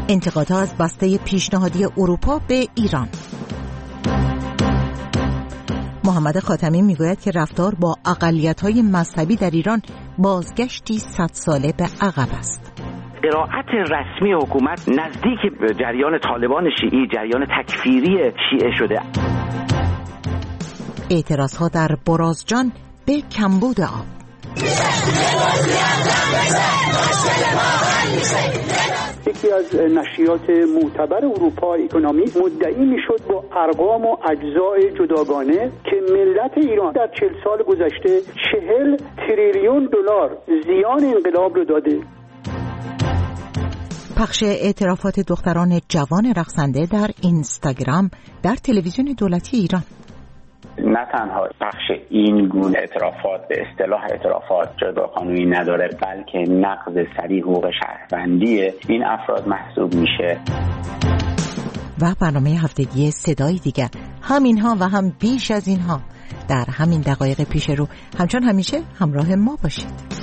انتقادها از بسته پیشنهادی اروپا به ایران. محمد خاتمی میگوید که رفتار با اقلیت‌های مذهبی در ایران بازگشتی 100 ساله به عقب است. قرائت رسمی حکومت نزدیک به جریان طالبان شیعی، جریان تکفیری شیعه شده. اعتراضها در برازجان به کمبود آب. یکی از نشریات معتبر اروپا اکونومی مدعی میشد با ارقام و اجزای جداگانه که ملت ایران در 40 سال گذشته 40 تریلیون دلار زیان انقلاب رو داده. پخش اعترافات دختران جوان رقصنده در اینستاگرام در تلویزیون دولتی ایران. نه تنها پخش این گونه اعترافات به اصطلاح اعترافات جایگاه قانونی نداره، بلکه نقض صریح حقوق شهروندی این افراد محسوب میشه. و برنامه هفتگی صدای دیگر، همینها و هم بیش از اینها در همین دقایق پیش رو. همچون همیشه همراه ما باشید.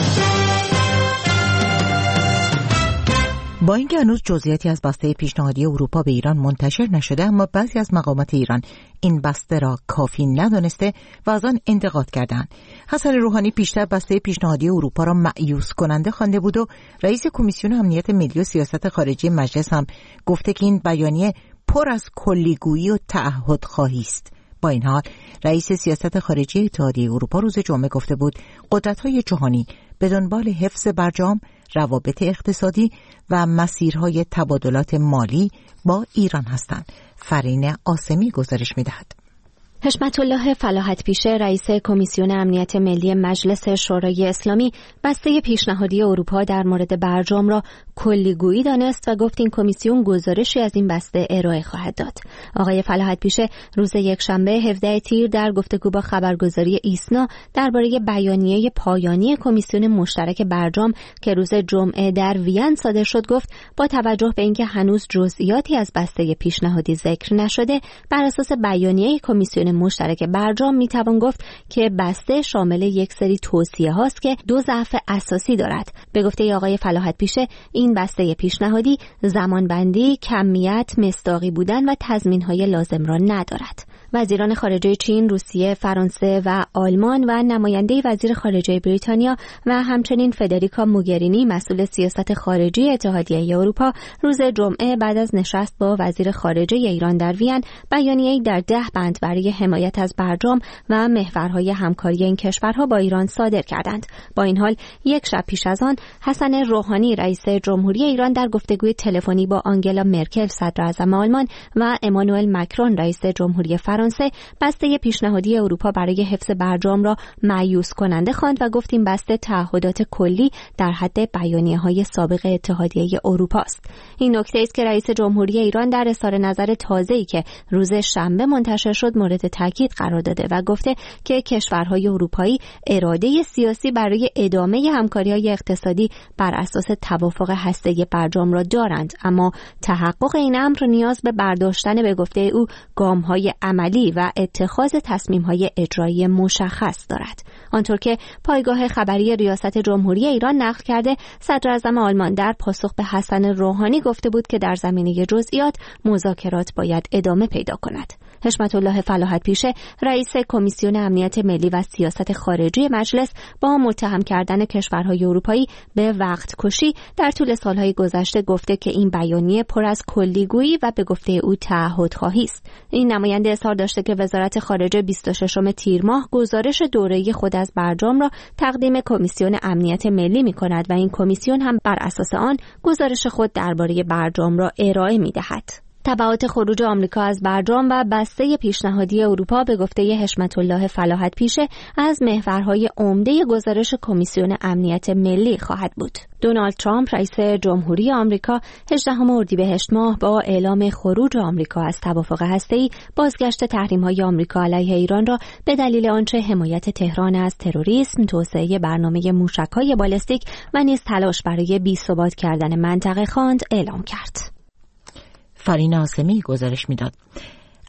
با اینکه هنوز جزئیاتی از بسته پیشنهادی اروپا به ایران منتشر نشده، اما بعضی از مقامات ایران این بسته را کافی ندانسته و از آن انتقاد کردند. حسن روحانی پیشتر بسته پیشنهادی اروپا را مایوس کننده خوانده بود و رئیس کمیسیون امنیت ملی و سیاست خارجی مجلس هم گفته که این بیانیه پر از کلیگویی و تعهدخواهی است. با این حال رئیس سیاست خارجی اتحادیه اروپا روز جمعه گفته بود قدرت‌های جهانی به دنبال حفظ برجام، روابط اقتصادی و مسیرهای تبادلات مالی با ایران هستند. فرین آسمی گزارش می‌دهد. حشمت الله فلاحت پیشه رئیس کمیسیون امنیت ملی مجلس شورای اسلامی بسته پیشنهادی اروپا در مورد برجام را کلیگویی دانست و گفت این کمیسیون گزارشی از این بسته ارائه خواهد داد. آقای فلاحت پیشه روز یکشنبه 17 تیر در گفتگو با خبرگزاری ایسنا درباره بیانیه پایانی کمیسیون مشترک برجام که روز جمعه در وین صادر شد گفت با توجه به اینکه هنوز جزئیاتی از بسته پیشنهادی ذکر نشده، بر اساس بیانیه کمیسیون مشترک برجام میتوان گفت که بسته شامل یک سری توصیه هاست که دو ضعف اساسی دارد. به گفته آقای فلاحت پیشه این بسته پیشنهادی زمانبندی، کمیت، مصداقی بودن و تضمین‌های لازم را ندارد. وزیران خارجه چین، روسیه، فرانسه و آلمان و نماینده وزیر خارجه بریتانیا و همچنین فدریکا موگرینی مسئول سیاست خارجی اتحادیه اروپا روز جمعه بعد از نشست با وزیر خارجه ایران در وین بیانیه‌ای در 10 بند برای حمایت از برجام و محورهای همکاری این کشورها با ایران صادر کردند. با این حال یک شب پیش از آن حسن روحانی رئیس جمهوری ایران در گفتگوی تلفنی با آنگلا مرکل صدر اعظم آلمان و امانوئل مکرون رئیس جمهوری فرانسه بسته پیشنهادی اروپا برای حفظ برجام را مایوس کننده خواند و گفت این بسته تعهدات کلی در حد بیانیه‌های سابق اتحادیه اروپا است. این نکته است که رئیس جمهوری ایران در اظهار نظر تازه‌ای که روز شنبه منتشر شد مورد تاکید قرار داده و گفته که کشورهای اروپایی اراده سیاسی برای ادامه همکاری‌های اقتصادی بر اساس توافق هسته‌ای برجام را دارند، اما تحقق این امر نیاز به برداشتن به گفته او گام‌های عملی و اتخاذ تصمیم‌های اجرایی مشخص دارد. آنطور که پایگاه خبری ریاست جمهوری ایران نقل کرده، صدر اعظم آلمان در پاسخ به حسن روحانی گفته بود که در زمینه جزئیات مذاکرات باید ادامه پیدا کند. حشمت الله فلاحت پیشه رئیس کمیسیون امنیت ملی و سیاست خارجی مجلس با متهم کردن کشورهای اروپایی به وقت کشی در طول سالهای گذشته گفته که این بیانیه پر از کلیگویی و به گفته او تعهدخواهی است. این نماینده اظهار داشته که وزارت خارجه 26 تیر ماه گزارش دوره‌ای خود از برجام را تقدیم کمیسیون امنیت ملی می‌کند و این کمیسیون هم بر اساس آن گزارش خود درباره برجام را ارائه می‌دهد. تبعات خروج آمریکا از برجام و بسته پیشنهادی اروپا به گفته حشمت الله فلاحت پیشه از محورهای عمده گزارش کمیسیون امنیت ملی خواهد بود. دونالد ترامپ رئیس جمهوری آمریکا 18 اردیبهشت ماه با اعلام خروج آمریکا از توافق هسته‌ای بازگشت تحریم‌های آمریکا علیه ایران را به دلیل آنچه حمایت تهران از تروریسم، توسعه برنامه موشک‌های بالستیک و نیز تلاش برای بی‌ثبات کردن منطقه خواند اعلام کرد. فرین آسمی گزارش میداد.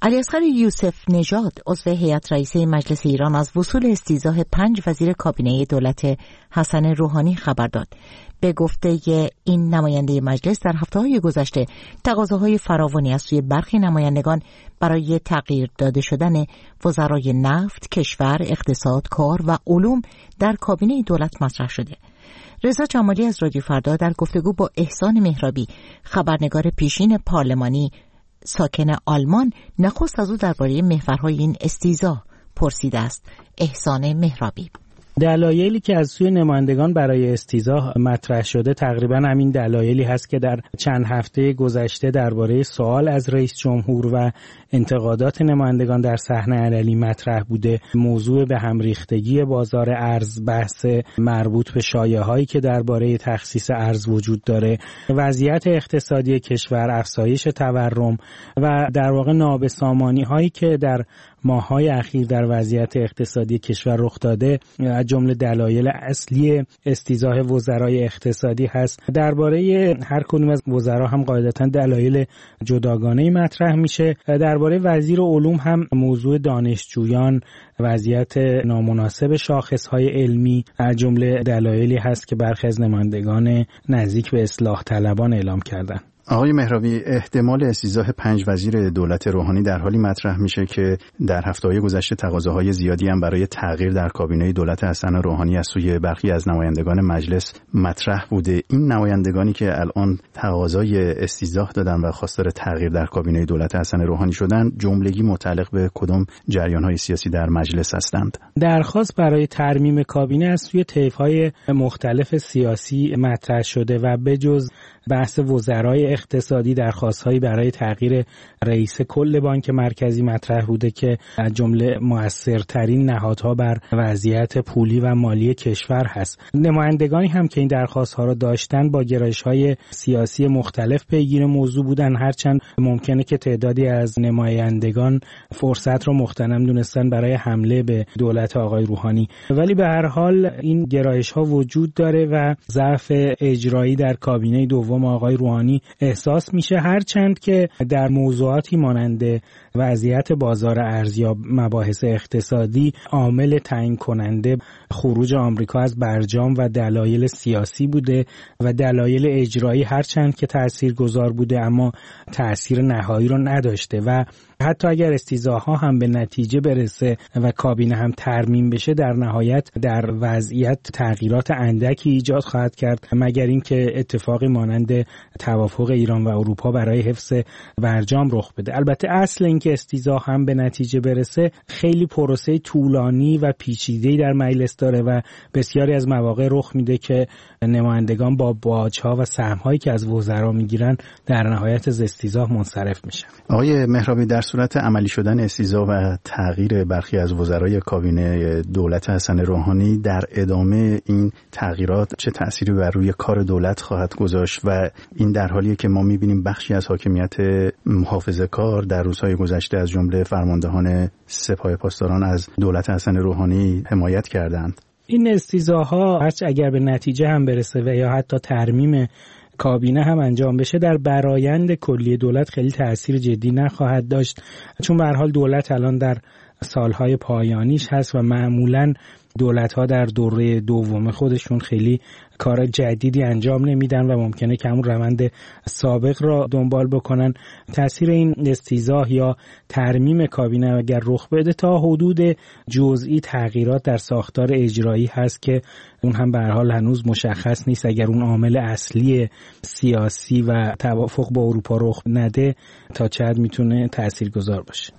علیاصغر یوسف نژاد عضو هیئت رئیسه مجلس ایران از وصول استیضاح 5 وزیر کابینه دولت حسن روحانی خبر داد. به گفته این نماینده مجلس در هفته‌های گذشته تقاضاهای فراوانی از سوی برخی نمایندگان برای تغییر داده شدن وزرای نفت، کشور، اقتصاد، کار و علوم در کابینه دولت مطرح شده. رضا جمالی از رادیو فردا در گفتگو با احسان مهرابی، خبرنگار پیشین پارلمانی ساکن آلمان، نخست از او درباره محورهای این استیضاح پرسیده است. احسان مهرابی: دلایلی که از سوی نمایندگان برای استیضاح مطرح شده تقریبا همین دلایلی هست که در چند هفته گذشته درباره سوال از رئیس جمهور و انتقادات نمایندگان در صحنه علنی مطرح بوده. موضوع به هم ریختگی بازار ارز، بحث مربوط به شایعه‌هایی که درباره تخصیص ارز وجود داره، وضعیت اقتصادی کشور، افزایش تورم و در واقع نابسامانی‌هایی که در ماه‌های اخیر در وضعیت اقتصادی کشور رخ داده از جمله دلایل اصلی استیضاح وزرای اقتصادی هست. درباره هر کدوم از وزرا هم قاعدتاً دلایل جداگانه‌ای مطرح میشه. درباره وزیر علوم هم موضوع دانشجویان، وضعیت نامناسب شاخص‌های علمی از جمله دلایلی هست که برخی از نمایندگان نزدیک به اصلاح طلبان اعلام کردند. آقای مهرابی، احتمال استیضاح 5 وزیر دولت روحانی در حالی مطرح میشه که در هفته‌های گذشته تقاضاهای زیادی هم برای تغییر در کابینه دولت حسن روحانی از سوی برخی از نمایندگان مجلس مطرح بوده. این نمایندگانی که الان تقاضای استیضاح دادن و خواستار تغییر در کابینه دولت حسن روحانی شدن، جملگی متعلق به کدام جریان‌های سیاسی در مجلس هستند؟ درخواست برای ترمیم کابینه از سوی طیف‌های مختلف سیاسی مطرح شده و بجز بحث وزرای اقتصادی درخواست‌هایی برای تغییر رئیس کل بانک مرکزی مطرح بوده که از جمله مؤثرترین نهادها بر وضعیت پولی و مالی کشور هست. نمایندگانی هم که این درخواست‌ها را داشتن با گرایش‌های سیاسی مختلف پیگیر موضوع بودن، هرچند ممکنه که تعدادی از نمایندگان فرصت را مغتنم دونستن برای حمله به دولت آقای روحانی، ولی به هر حال این گرایش‌ها وجود داره و ضعف اجرایی در کابینه دوم آقای روحانی احساس میشه، هرچند که در موضوعاتی مانند وضعیت بازار ارز یا مباحث اقتصادی عامل تعیین کننده خروج آمریکا از برجام و دلایل سیاسی بوده و دلایل اجرایی هرچند که تاثیرگذار بوده اما تأثیر نهایی رو نداشته و حتی اگر استیضاح‌ها هم به نتیجه برسه و کابینه هم ترمیم بشه، در نهایت در وضعیت تغییرات اندکی ایجاد خواهد کرد، مگر اینکه اتفاقی مانند توافق ایران و اروپا برای حفظ برجام رخ بده. البته اصل اینکه استیضاح هم به نتیجه برسه خیلی پروسه طولانی و پیچیده‌ای در مجلس داره و بسیاری از مواقع رخ میده که نمایندگان با باج‌ها و سهم‌هایی که از وزرا میگیرن در نهایت از استیضاح منصرف میشن. آقای مهرابی، در صورت عملی شدن استیضاح و تغییر برخی از وزرای کابینه دولت حسن روحانی، در ادامه این تغییرات چه تأثیری بر روی کار دولت خواهد گذاشت و این در حالیه که ما می‌بینیم بخشی از حاکمیت محافظه‌کار در روزهای گذشته از جمله فرماندهان سپاه پاسداران از دولت حسن روحانی حمایت کردند؟ این استیضاح‌ها هرچه اگر به نتیجه هم برسه و یا حتی ترمیم کابینه هم انجام بشه، در برآیند کلی دولت خیلی تأثیر جدی نخواهد داشت، چون به هر حال دولت الان در سالهای پایانیش هست و معمولاً دولت‌ها در دوره دوم خودشون خیلی کار جدیدی انجام نمیدن و ممکنه که همون روند سابق را دنبال بکنن. تأثیر این استیضاح یا ترمیم کابینه اگر رخ بده تا حدود جزئی تغییرات در ساختار اجرایی هست که اون هم به هر حال هنوز مشخص نیست. اگر اون عامل اصلی سیاسی و توافق با اروپا رخ نده تا چه حد میتونه تاثیرگذار باشه.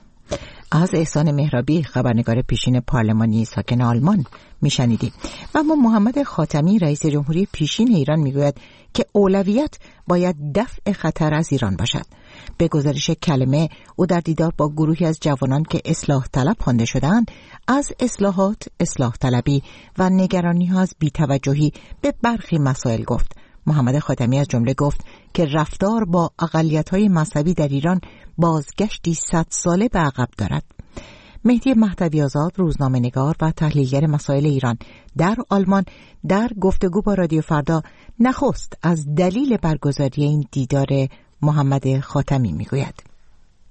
از احسان مهرابی، خبرنگار پیشین پارلمانی ساکن آلمان میشنیدیم. و اما محمد خاتمی، رئیس جمهوری پیشین ایران، میگوید که اولویت باید دفع خطر از ایران باشد. به گزارش کلمه، او در دیدار با گروهی از جوانان که اصلاح طلب خوانده شدند، از اصلاحات، اصلاح طلبی و نگرانی ها از بی‌توجهی به برخی مسائل گفت. محمد خاتمی از جمله گفت که رفتار با اقلیت‌های مذهبی در ایران بازگشتی 100 ساله به عقب دارد. مهدی مهدوی آزاد، روزنامه‌نگار و تحلیلگر مسائل ایران در آلمان، در گفتگو با رادیو فردا نخست از دلیل برگزاری این دیدار محمد خاتمی میگوید.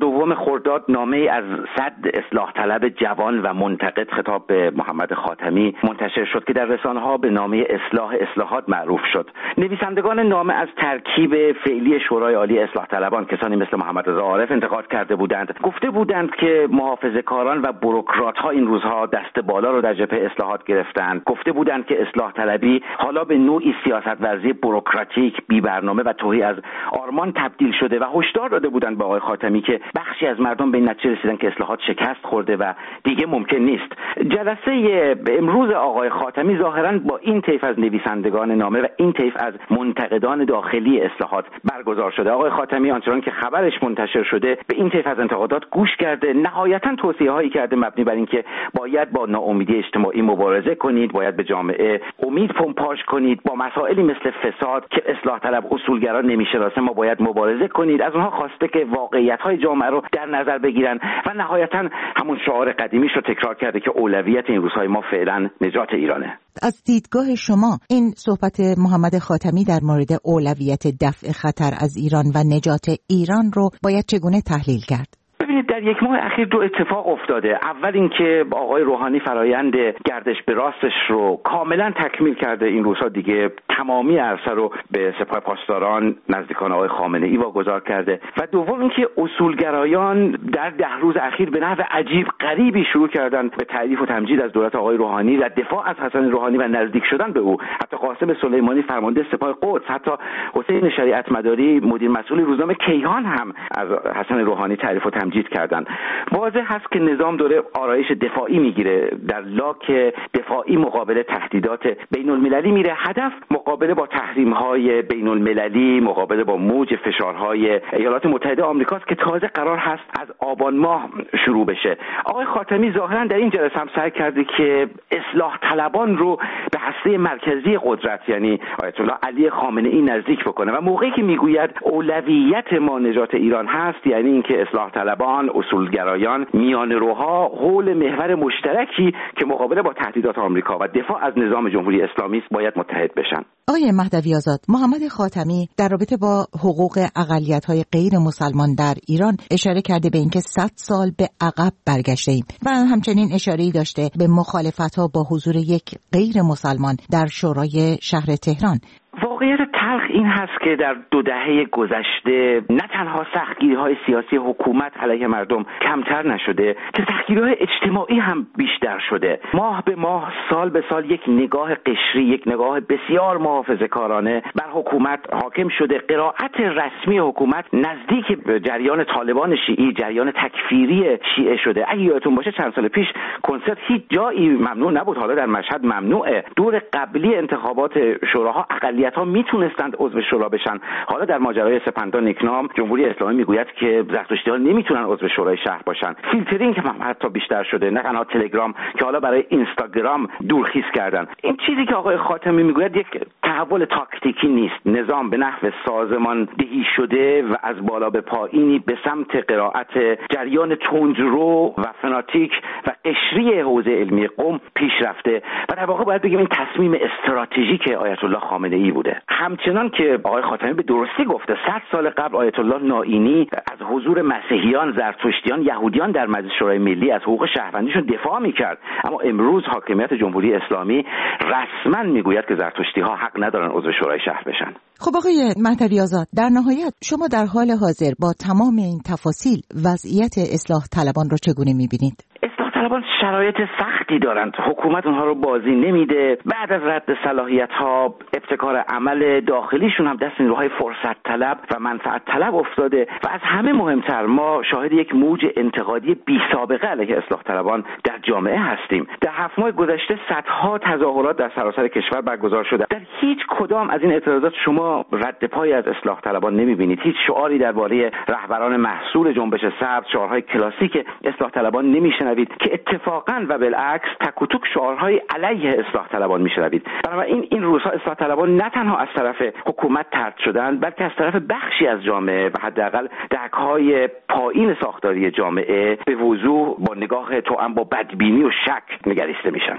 22 خرداد نامه‌ای از 100 اصلاح طلب جوان و منتقد خطاب به محمد خاتمی منتشر شد که در رسانه‌ها به نامه اصلاحات معروف شد. نویسندگان نامه از ترکیب فعلی شورای عالی اصلاح طلبان کسانی مثل محمد رضا عارف انتقاد کرده بودند. گفته بودند که محافظه‌کاران و بوروکرات‌ها این روزها دست بالا رو در جبهه اصلاحات گرفتند. گفته بودند که اصلاح طلبی حالا به نوعی سیاست‌ورزی بوروکراتیک، بی‌برنامه و توهی از آرمان تبدیل شده و هشدار داده بودند به آقای خاتمی که بخشی از مردم به این نتیجه رسیدن که اصلاحات شکست خورده و دیگه ممکن نیست. جلسه امروز آقای خاتمی ظاهراً با این طیف از نویسندگان نامه و این طیف از منتقدان داخلی اصلاحات برگزار شده. آقای خاتمی آنچنان که خبرش منتشر شده به این طیف از انتقادات گوش کرده، نهایتاً توصیه‌هایی کرده مبنی بر اینکه باید با ناامیدی اجتماعی مبارزه کنید، باید به جامعه امید پمپاژ کنید، با مسائلی مثل فساد که اصلاح طلب اصولگرا نمی‌شناسه ما باید مبارزه کنید. از اونها خواسته که واقعیت‌های جامعه رو در نظر بگیرن و نهایتاً همون شعار قدیمیش رو تکرار کرده که اولویت این روزهای ما فعلا نجات ایرانه. از دیدگاه شما این صحبت محمد خاتمی در مورد اولویت دفع خطر از ایران و نجات ایران رو باید چگونه تحلیل کرد؟ ببینید در یک ماه اخیر دو اتفاق افتاده. اول اینکه آقای روحانی فرایند گردش به راستش رو کاملا تکمیل کرده، این روزها دیگه تمامی عرصه رو به سپاه پاسداران نزدیکان آقای خامنه‌ای واگذار کرده و دوم اینکه اصولگرایان در 10 روز اخیر به نحو عجیب غریبی شروع کردن به تعریف و تمجید از دولت آقای روحانی و دفاع از حسن روحانی و نزدیک شدن به او. حتی قاسم سلیمانی فرمانده سپاه قدس، حتی حسین شریعت مداری مدیر مسئول روزنامه کیهان هم از حسن روحانی تعریف و تمجید کردن. واضح هست که نظام داره آرایش دفاعی میگیره، در لاک دفاعی مقابل تهدیدات بین المللی میره. هدف مقابله با تحریم‌های بین المللی، مقابله با موج فشارهای ایالات متحده آمریکاست که تازه قرار هست از آبان ماه شروع بشه. آقای خاتمی ظاهرا در این جلسه هم سعی کرده که اصلاح طلبان رو به هسته مرکزی قدرت یعنی آیت الله علی خامنه‌ای نزدیک بکنه و موقعی که میگوید اولویت ما نجات ایران هست، یعنی اینکه اصلاح طلبان، اصولگرایان، میانه‌روها حول محور مشترکی که مقابله با تهدیدات آمریکا و دفاع از نظام جمهوری اسلامی است باید متحد بشن. آقای مهدوی آزاد، محمد خاتمی در رابطه با حقوق اقلیت‌های غیر مسلمان در ایران اشاره کرده به اینکه 100 سال به عقب برگشته‌ایم و همچنین اشاره‌ای داشته به مخالفت‌ها با حضور یک غیر مسلمان در شورای شهر تهران. واقعیت تلخ این هست که در 2 دهه گذشته نه تنها سختگیری‌های سیاسی حکومت علیه مردم کمتر نشده که سختگیری‌های اجتماعی هم بیشتر شده. ماه به ماه، سال به سال یک نگاه قشری، یک نگاه بسیار محافظه‌کارانه بر حکومت حاکم شده. قرائت رسمی حکومت نزدیک به جریان طالبان شیعی، جریان تکفیری شیعه شده. اگه یادتون باشه چند سال پیش کنسرت هیچ جایی ممنوع نبود، حالا در مشهد ممنوعه. دور قبلی انتخابات شوراها اقلیت‌ها میتونستند عضو شورا بشن. حالا در ماجرای سپندان نیکنام جمهوری اسلامی میگوید که زرتشتی‌ها نمیتونن عضو شورای شهر باشن. فیلترینگ هم حتی بیشتر شده، نه تنها تلگرام که حالا برای اینستاگرام دورخیز کردن. این چیزی که آقای خاتمی میگوید یک تحول تاکتیکی نیست، نظام به نحو سازماندهی شده و از بالا به پایینی به سمت قرائت جریان تندرو و فناتیک و قشری حوزه علمی قم پیش رفته و در واقع باید بگیم این تصمیم استراتژیک آیت الله خامنه‌ای بوده. همچنان که آقای خاتمی به درستی گفته 100 سال قبل آیت الله نائینی از حضور مسیحیان، زرتشتیان، یهودیان در مجلس شورای ملی از حقوق شهروندیشون دفاع میکرد، اما امروز حاکمیت جمهوری اسلامی رسما میگوید که زرتشتی‌ها حق ندارن عضو شورای شهر بشن. خب آقای مهدوی آزاد، در نهایت شما در حال حاضر با تمام این تفاصیل وضعیت اصلاح طلبان رو چگونه میبینید؟ طالبان شرایط سختی دارند، حکومت اونها رو بازی نمیده. بعد از رد صلاحیت‌ها ابتکار عمل داخلیشون هم دست نیروهای فرصت طلب و منفعت طلب افتاده و از همه مهمتر ما شاهد یک موج انتقادی بی سابقه علیه اصلاح طلبان در جامعه هستیم. در 7 ماه گذشته صدها تظاهرات در سراسر کشور برگزار شده. در هیچ کدام از این اعتراضات شما رد پای از اصلاح طلبان نمیبینید. هیچ شعاری درباره رهبران محصول جنبش سبز، شعارهای کلاسیک اصلاح طلبان نمیشنوید که اتفاقاً و بالعکس تک و توک شعارهای علیه اصلاح طلبان میشنوید. بنابراین این روزها اصلاح طلبان نه تنها از طرف حکومت طرد شدند بلکه از طرف بخشی از جامعه و حداقل دهک‌های پایین ساختاری جامعه به وضوح با نگاه توأم با بدبینی و شک نگریسته میشن.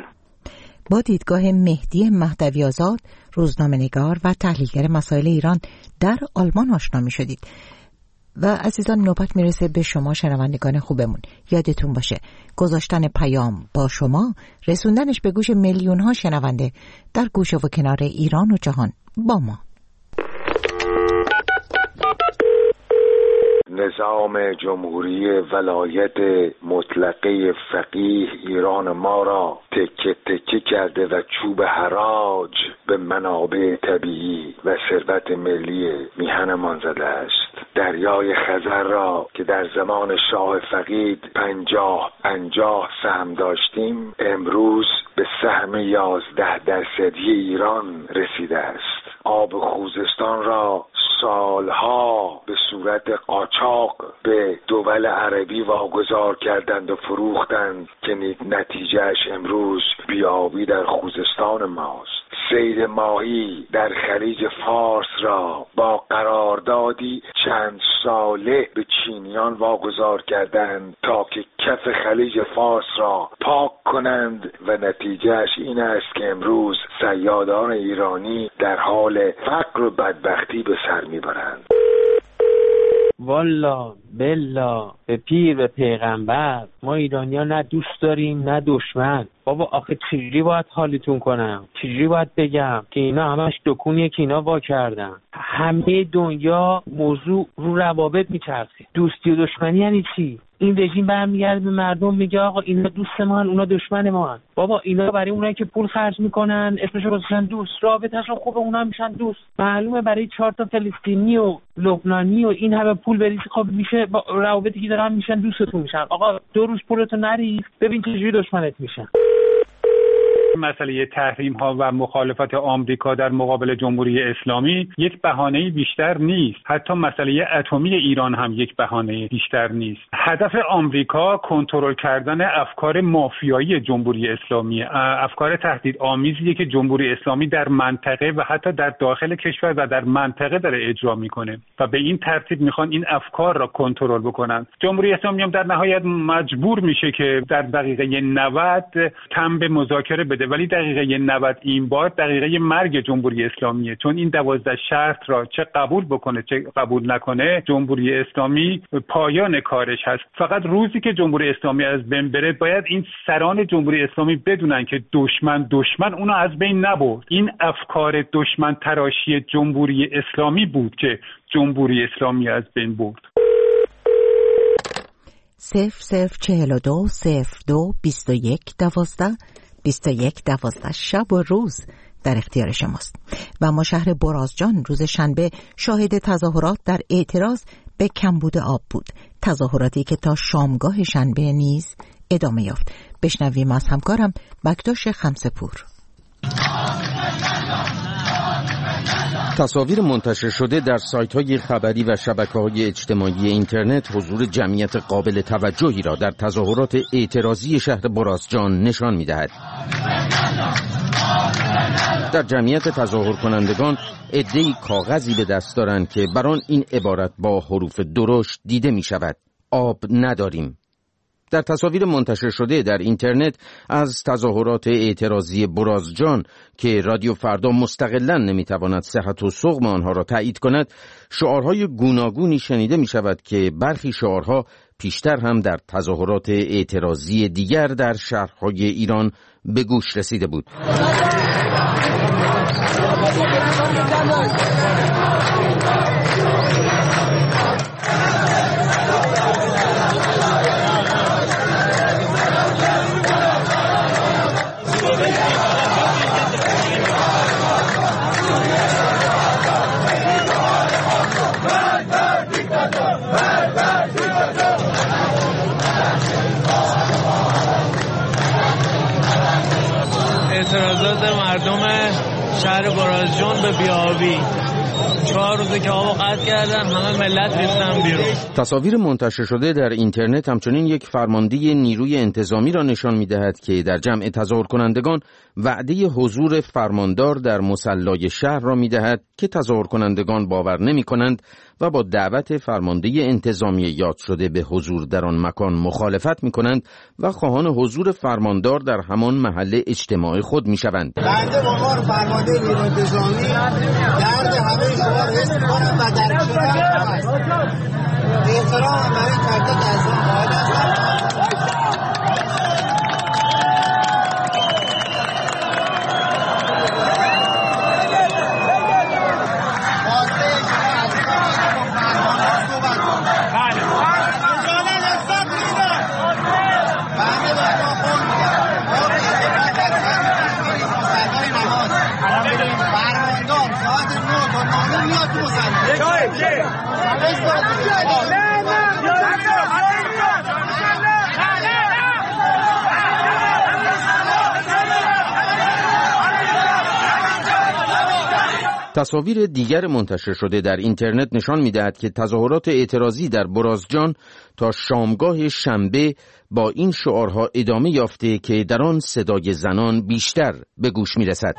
با دیدگاه مهدی مهدوی آزاد، روزنامه‌نگار و تحلیلگر مسائل ایران در آلمان آشنا می‌شدید. و عزیزان نوبت میرسه به شما شنوندگان خوبمون. یادتون باشه گذاشتن پیام با شما، رسوندنش به گوش میلیون ها شنونده در گوشه و کنار ایران و جهان با ما. نظام جمهوری ولایت مطلقه فقیه ایران ما را تکه تکه کرده و چوب حراج به منابع طبیعی و ثروت ملی میهنمان زده است. دریای خزر را که در زمان شاه فقید 50 سهم داشتیم، امروز به سهم 11% ایران رسیده است. آب خوزستان را سالها به صورت قاچاق به دول عربی واگذار کردند و فروختند که نتیجهش امروز بیابی در خوزستان ماست. صید ماهی در خلیج فارس را با قراردادی چند ساله به چینیان واگذار کردند تا که کف خلیج فارس را پاک کنند و نتیجهش این است که امروز صیادان ایرانی در حال فقر و بدبختی به سر میبرند. والا بلا به پیر به پیغمبر، ما ایرانی‌ها نه دوست داریم نه دشمن. بابا آخه چجوری باید حالیتون کنم؟ چجوری باید بگم که اینا همش دکونیه که اینا وا کردن؟ همه دنیا موضوع رو روابط میچرخه. دوستی و دشمنی یعنی چی؟ این رژیم برمیگرده به مردم میگه آقا اینا دوست ما هن، اونا دشمن ما هن. بابا اینا برای اونایی که پول خرج میکنن اسمشو گذاشتن دوست، رابطه‌شون خوبه اونا میشن دوست. معلومه برای 4 تا فلسطینی و لبنانی و این همه پول بریزی خب میشه با روابطی که دارن میشن دوستتون میشن. آقا 2 روز پولتو نریز ببین چجوری دشمنت میشن. مسئله تحریم ها و مخالفت آمریکا در مقابل جمهوری اسلامی یک بهانه بیشتر نیست. حتی مسئله اتمی ایران هم یک بهانه بیشتر نیست. هدف آمریکا کنترل کردن افکار مافیایی جمهوری اسلامی، افکار تهدیدآمیزیه که جمهوری اسلامی در منطقه و حتی در داخل کشور و در منطقه داره اجرا میکنه و به این ترتیب میخوان این افکار را کنترل بکنن. جمهوری اسلامی هم در نهایت مجبور میشه که در دقیقه 90 تم به مذاکره بده، ولی دقیقه 90 این بار دقیقه مرگ جمهوری اسلامیه، چون این 12 شرط را چه قبول بکنه چه قبول نکنه جمهوری اسلامی پایان کارش هست. فقط روزی که جمهوری اسلامی از بین بره باید این سران جمهوری اسلامی بدونن که دشمن اونو از بین نبرد. این افکار دشمن تراشی جمهوری اسلامی بود که جمهوری اسلامی از بین برد. 0042 02 21 12 21 شب و روز در اختیار شماست. و ما شهر برازجان روز شنبه شاهد تظاهرات در اعتراض به کمبود آب بود، تظاهراتی که تا شامگاه شنبه نیز ادامه یافت. بشنویم از همکارم بکتاش خمسپور. تصاویر منتشر شده در سایت‌های خبری و شبکه‌های اجتماعی اینترنت حضور جمعیت قابل توجهی را در تظاهرات اعتراضی شهر برازجان نشان می‌دهد. در جمعیت تظاهر کنندگان عده‌ای کاغذی به دست دارند که بر آن این عبارت با حروف درشت دیده می‌شود: آب نداریم. در تصاویر منتشر شده در اینترنت از تظاهرات اعتراضی برازجان که رادیو فردا مستقلاً نمیتواند صحت و سقم آنها را تایید کند، شعارهای گوناگونی شنیده می شود که برخی شعارها پیشتر هم در تظاهرات اعتراضی دیگر در شهرهای ایران به گوش رسیده بود. اعتراضات مردم شهر برازجان به بیابی 4 روزه که آب قطع کردن، همه ملت ریختن بیرون. تصاویر منتشر شده در اینترنت همچنین یک فرمانده نیروی انتظامی را نشان می‌دهد که در جمع تظاهر کنندگان وعده حضور فرماندار در مصلای شهر را می‌دهد که تظاهر کنندگان باور نمی‌کنند و با دعوت فرمانده انتظامی یاد شده به حضور در آن مکان مخالفت می‌کنند و خواهان حضور فرماندار در همان محل اجتماع خود می‌شوند. بنده به عنوان فرمانده نیروی انتظامی درد همه شما را حس می‌کنم و در کنار هستم. احترام برای تک تک از آن قائل هستم. تصاویر دیگر منتشر شده در اینترنت نشان می‌دهد که تظاهرات اعتراضی در برازجان تا شامگاه شنبه با این شعارها ادامه یافته که در آن صدای زنان بیشتر به گوش می‌رسد.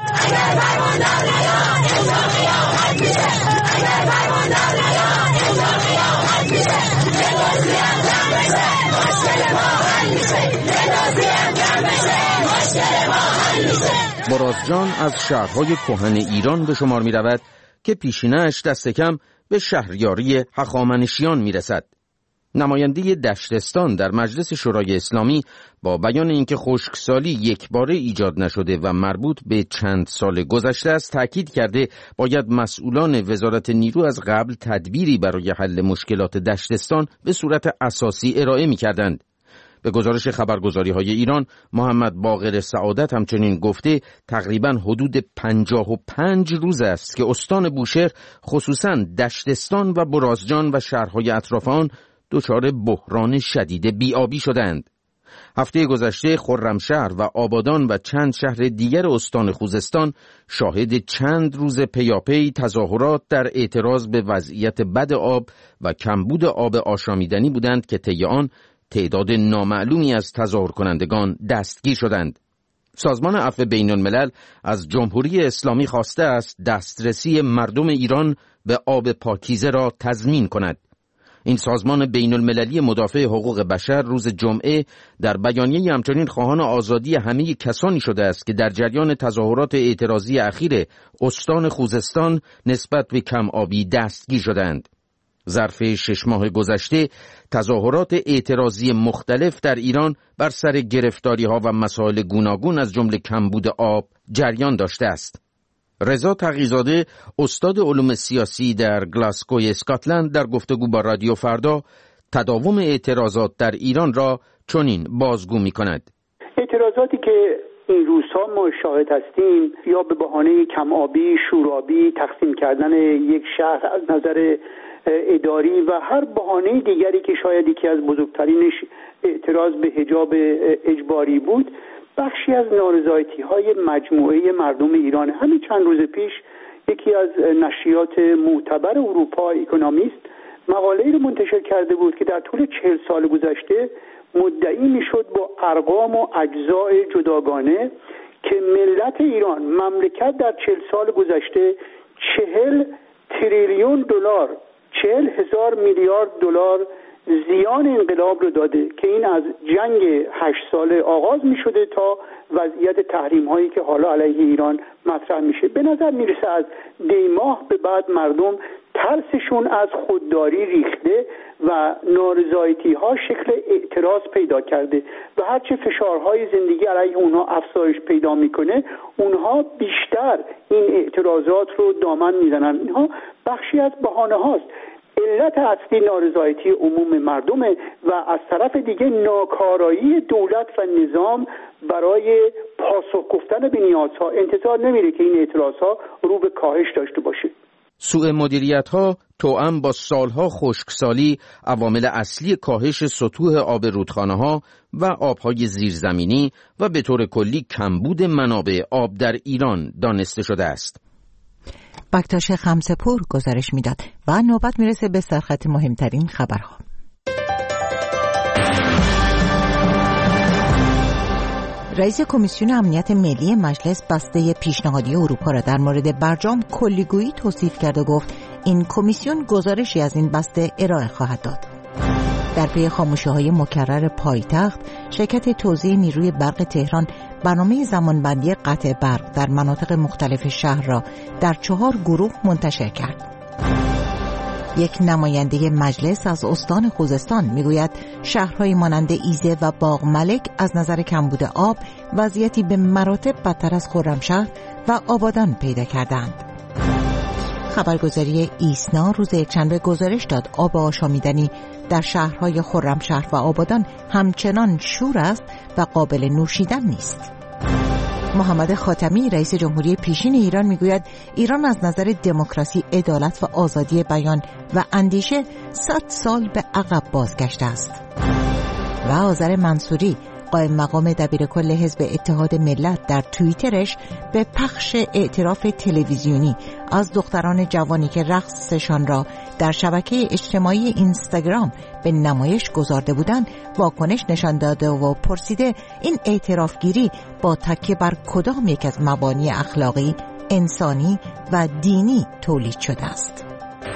برازجان از شهرهای کهن ایران به شمار می رود که پیشینه‌اش دست کم به شهریاری هخامنشیان می رسد. نماینده دشتستان در مجلس شورای اسلامی با بیان اینکه خشکسالی یکباره ایجاد نشده و مربوط به چند سال گذشته است، تاکید کرده باید مسئولان وزارت نیرو از قبل تدبیری برای حل مشکلات دشتستان به صورت اساسی ارائه می کردند. به گزارش خبرگزاری‌های ایران، محمد باقر سعادت همچنین گفته تقریباً حدود 55 روز است که استان بوشهر خصوصاً دشتستان و برازجان و شهرهای اطراف آن دچار بحران شدید بی‌آبی شدند. هفته گذشته خرمشهر و آبادان و چند شهر دیگر استان خوزستان شاهد چند روز پیاپی تظاهرات در اعتراض به وضعیت بد آب و کمبود آب آشامیدنی بودند که طی آن تعداد نامعلومی از تظاهر کنندگان دستگیر شدند. سازمان عفو بین الملل از جمهوری اسلامی خواسته است دسترسی مردم ایران به آب پاکیزه را تضمین کند. این سازمان بین المللی مدافع حقوق بشر روز جمعه در بیانیه همچنین خواهان آزادی همه کسانی شده است که در جریان تظاهرات اعتراضی اخیر استان خوزستان نسبت به کم آبی دستگیر شدند. ظرف 6 ماه گذشته تظاهرات اعتراضی مختلف در ایران بر سر گرفتاری‌ها و مسائل گوناگون از جمله کمبود آب جریان داشته است. رضا تقی‌زاده استاد علوم سیاسی در گلاسگو اسکاتلند در گفتگو با رادیو فردا تداوم اعتراضات در ایران را چنین بازگو می‌کند. اعتراضاتی که این روزها ما شاهد هستیم یا به بهانه کم آبی، شورابی، تقسیم کردن یک شهر از نظر اداری و هر بهانه دیگری که شاید یکی از بزرگترینش اعتراض به حجاب اجباری بود، بخشی از نارضایتی‌های مجموعه مردم ایران. همین چند روز پیش یکی از نشریات معتبر اروپا، اکونومیست، مقاله‌ای رو منتشر کرده بود که در طول 40 سال گذشته مدعی میشد با ارقام و اجزاء جداگانه که ملت ایران، مملکت در 40 سال گذشته 40 تریلیون دلار، 40,000 میلیارد دلار زیان انقلاب رو داده که این از جنگ 8 ساله آغاز می شده تا وضعیت تحریم هایی که حالا علیه ایران مطرح میشه. به نظر میرسه از دیماه به بعد مردم ترسشون از خودداری ریخته و نارضایتی ها شکل اعتراض پیدا کرده و هرچه فشارهای زندگی علیه اونها افزایش پیدا میکنه، اونها بیشتر این اعتراضات رو دامن میزنن. اینها بخشی از بهانه هاست. علت اصلی نارضایتی عموم مردمه و از طرف دیگه ناکارایی دولت و نظام برای پاسخ گفتن به نیازها. انتظار نمیره که این اعتراضها رو به کاهش داشته باشه. سوء مدیریت‌ها توأم با سالها خشکسالی عوامل اصلی کاهش سطوح آب رودخانه‌ها و آب‌های زیرزمینی و به طور کلی کمبود منابع آب در ایران دانسته شده است. بکتاش خمسه‌پور گزارش میداد و نوبت میرسه به سرخط مهمترین خبرها. رئیس کمیسیون امنیت ملی مجلس بسته پیشنهادی اروپا را در مورد برجام کلیگویی توصیف کرد و گفت این کمیسیون گزارشی از این بسته ارائه خواهد داد. در پی خاموشی‌های مکرر پایتخت، شرکت توزیع نیروی برق تهران برنامه زمانبندی قطع برق در مناطق مختلف شهر را در 4 گروه منتشر کرد. یک نماینده مجلس از استان خوزستان میگوید شهرهای مانند ایزه و باغملک از نظر کمبود آب وضعیتی به مراتب بدتر از خرمشهر و آبادان پیدا کردند. خبرگزاری ایسنا روز یکشنبه گزارش داد آب آشامیدنی در شهرهای خرمشهر و آبادان همچنان شور است و قابل نوشیدن نیست. محمد خاتمی رئیس جمهوری پیشین ایران میگوید ایران از نظر دموکراسی، عدالت و آزادی بیان و اندیشه 100 سال به عقب بازگشته است. و آذر منصوری قائم مقام دبیرکل حزب اتحاد ملت در توییترش به پخش اعتراف تلویزیونی از دختران جوانی که رقصشان را در شبکه اجتماعی اینستاگرام به نمایش گذارده بودند واکنش نشان داده و پرسیده این اعترافگیری با تکیه بر کدام یک از مبانی اخلاقی، انسانی و دینی تولید شده است.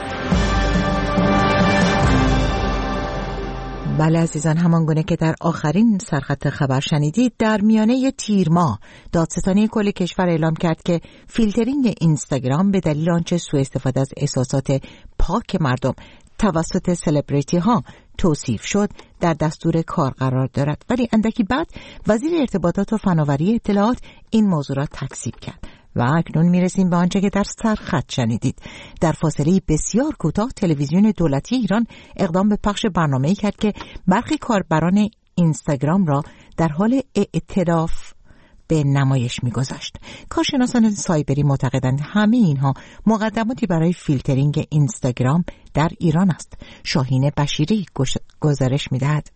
بله عزیزان، همانگونه که در آخرین سرخط خبر شنیدید، در میانه تیر ماه دادستانی کل کشور اعلام کرد که فیلترینگ اینستاگرام به دلیل آنچه سوء استفاده از احساسات پاک مردم توسط سلبریتی ها توصیف شد در دستور کار قرار دارد. ولی اندکی بعد وزیر ارتباطات و فناوری اطلاعات این موضوع را تکذیب کرد. و اکنون میرسیم به آنچه که در سرخط شنیدید. در فاصله بسیار کوتاه تلویزیون دولتی ایران اقدام به پخش برنامه‌ای کرد که برخی کاربران اینستاگرام را در حال اعتراف به نمایش می‌گذاشت. کارشناسان سایبری معتقدند همه اینها مقدماتی برای فیلترینگ اینستاگرام در ایران است. شاهین بشیری گزارش می‌دهد.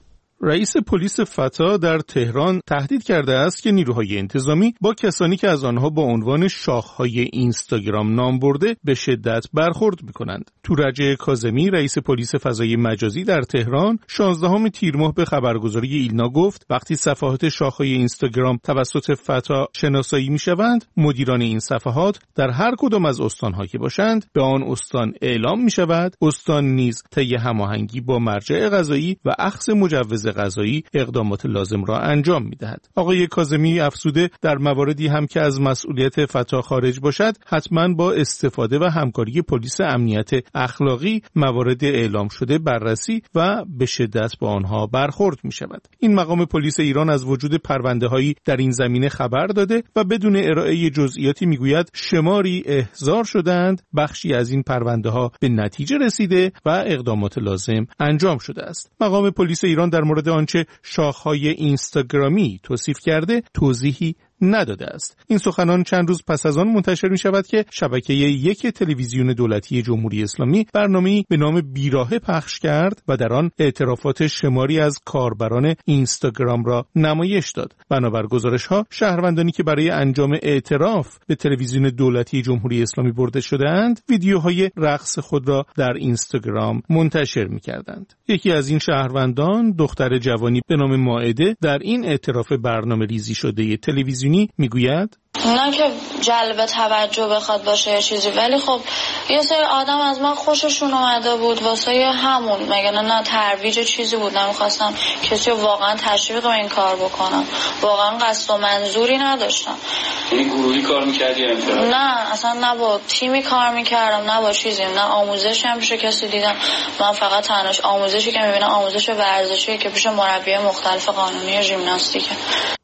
رئیس پلیس فتا در تهران تهدید کرده است که نیروهای انتظامی با کسانی که از آنها با عنوان شاخهای اینستاگرام نام برده به شدت برخورد می‌کنند. تورج کاظمی رئیس پلیس فضای مجازی در تهران 16 تیر ماه به خبرگزاری ایلنا گفت وقتی صفحات شاخهای اینستاگرام توسط فتا شناسایی می‌شوند، مدیران این صفحات در هر کدام از استان‌ها که باشند به آن استان اعلام می‌شود. استان نیز طی هماهنگی با مرجع قضایی و اخذ مجوز قضایی اقدامات لازم را انجام می‌دهد. آقای کاظمی افزوده در مواردی هم که از مسئولیت فتا خارج باشد حتما با استفاده و همکاری پلیس امنیت اخلاقی موارد اعلام شده بررسی و به شدت با آنها برخورد می‌شود. این مقام پلیس ایران از وجود پرونده‌هایی در این زمینه خبر داده و بدون ارائه جزئیاتی میگوید شماری احضار شدند، بخشی از این پرونده‌ها به نتیجه رسیده و اقدامات لازم انجام شده است. مقام پلیس ایران در مورد آنچه شاخهای اینستاگرامی توصیف کرده توضیحی نداده است. این سخنان چند روز پس از آن منتشر می شود که شبکه یک تلویزیون دولتی جمهوری اسلامی برنامه‌ای به نام بیراهه پخش کرد و در آن اعترافات شماری از کاربران اینستاگرام را نمایش داد. بنابر گزارش‌ها شهروندانی که برای انجام اعتراف به تلویزیون دولتی جمهوری اسلامی برده شده‌اند، ویدیوهای رقص خود را در اینستاگرام منتشر می‌کردند. یکی از این شهروندان، دختر جوانی به نام مائده، در این اعتراف برنامه‌ریزی شده تلویزیونی میگوید نه که جلب توجه بخواد باشه یا چیزی، ولی خب یه سری آدم از من خوششون اومده بود واسه همون، مگه نه ترویج چیزی بود، نمیخواستم کسی رو واقعا تشویق به این کار بکنم، واقعا قصد و منظوری نداشتم. یعنی گروهی کار میکردی؟ نه اصلا، نه با تیمی کار میکردم، نه با چیزی، نه آموزشی هم پیش کسی دیدم. من فقط تنش آموزشی که میبینم آموزش ورزشی که پیش مربی مختلف قانونی ژیمناستیکه.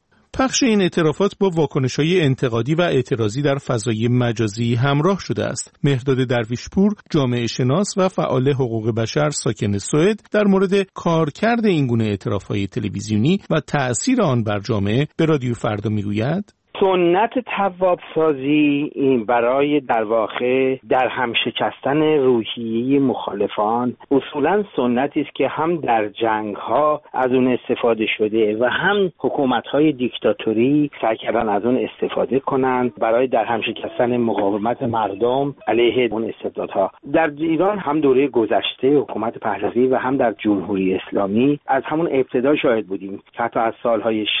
پخش این اعترافات با واکنش‌های انتقادی و اعتراضی در فضای مجازی همراه شده است. مهرداد درویشپور، جامعه شناس و فعال حقوق بشر ساکن سوئد، در مورد کارکرد این گونه اعتراف‌های تلویزیونی و تأثیر آن بر جامعه به رادیو فردا میگوید: سنت تواب سازی این برای در واقع در هم شکستن روحیه مخالفان اصولا سنتی است که هم در جنگ‌ها از اون استفاده شده و هم حکومت‌های دیکتاتوری سعی کردن از اون استفاده کنند برای در هم شکستن مقاومت مردم علیه اون استبدادها. در ایران هم دوره گذشته حکومت پهلوی و هم در جمهوری اسلامی از همون ابتدا شاهد بودیم که حتی از سالهای 60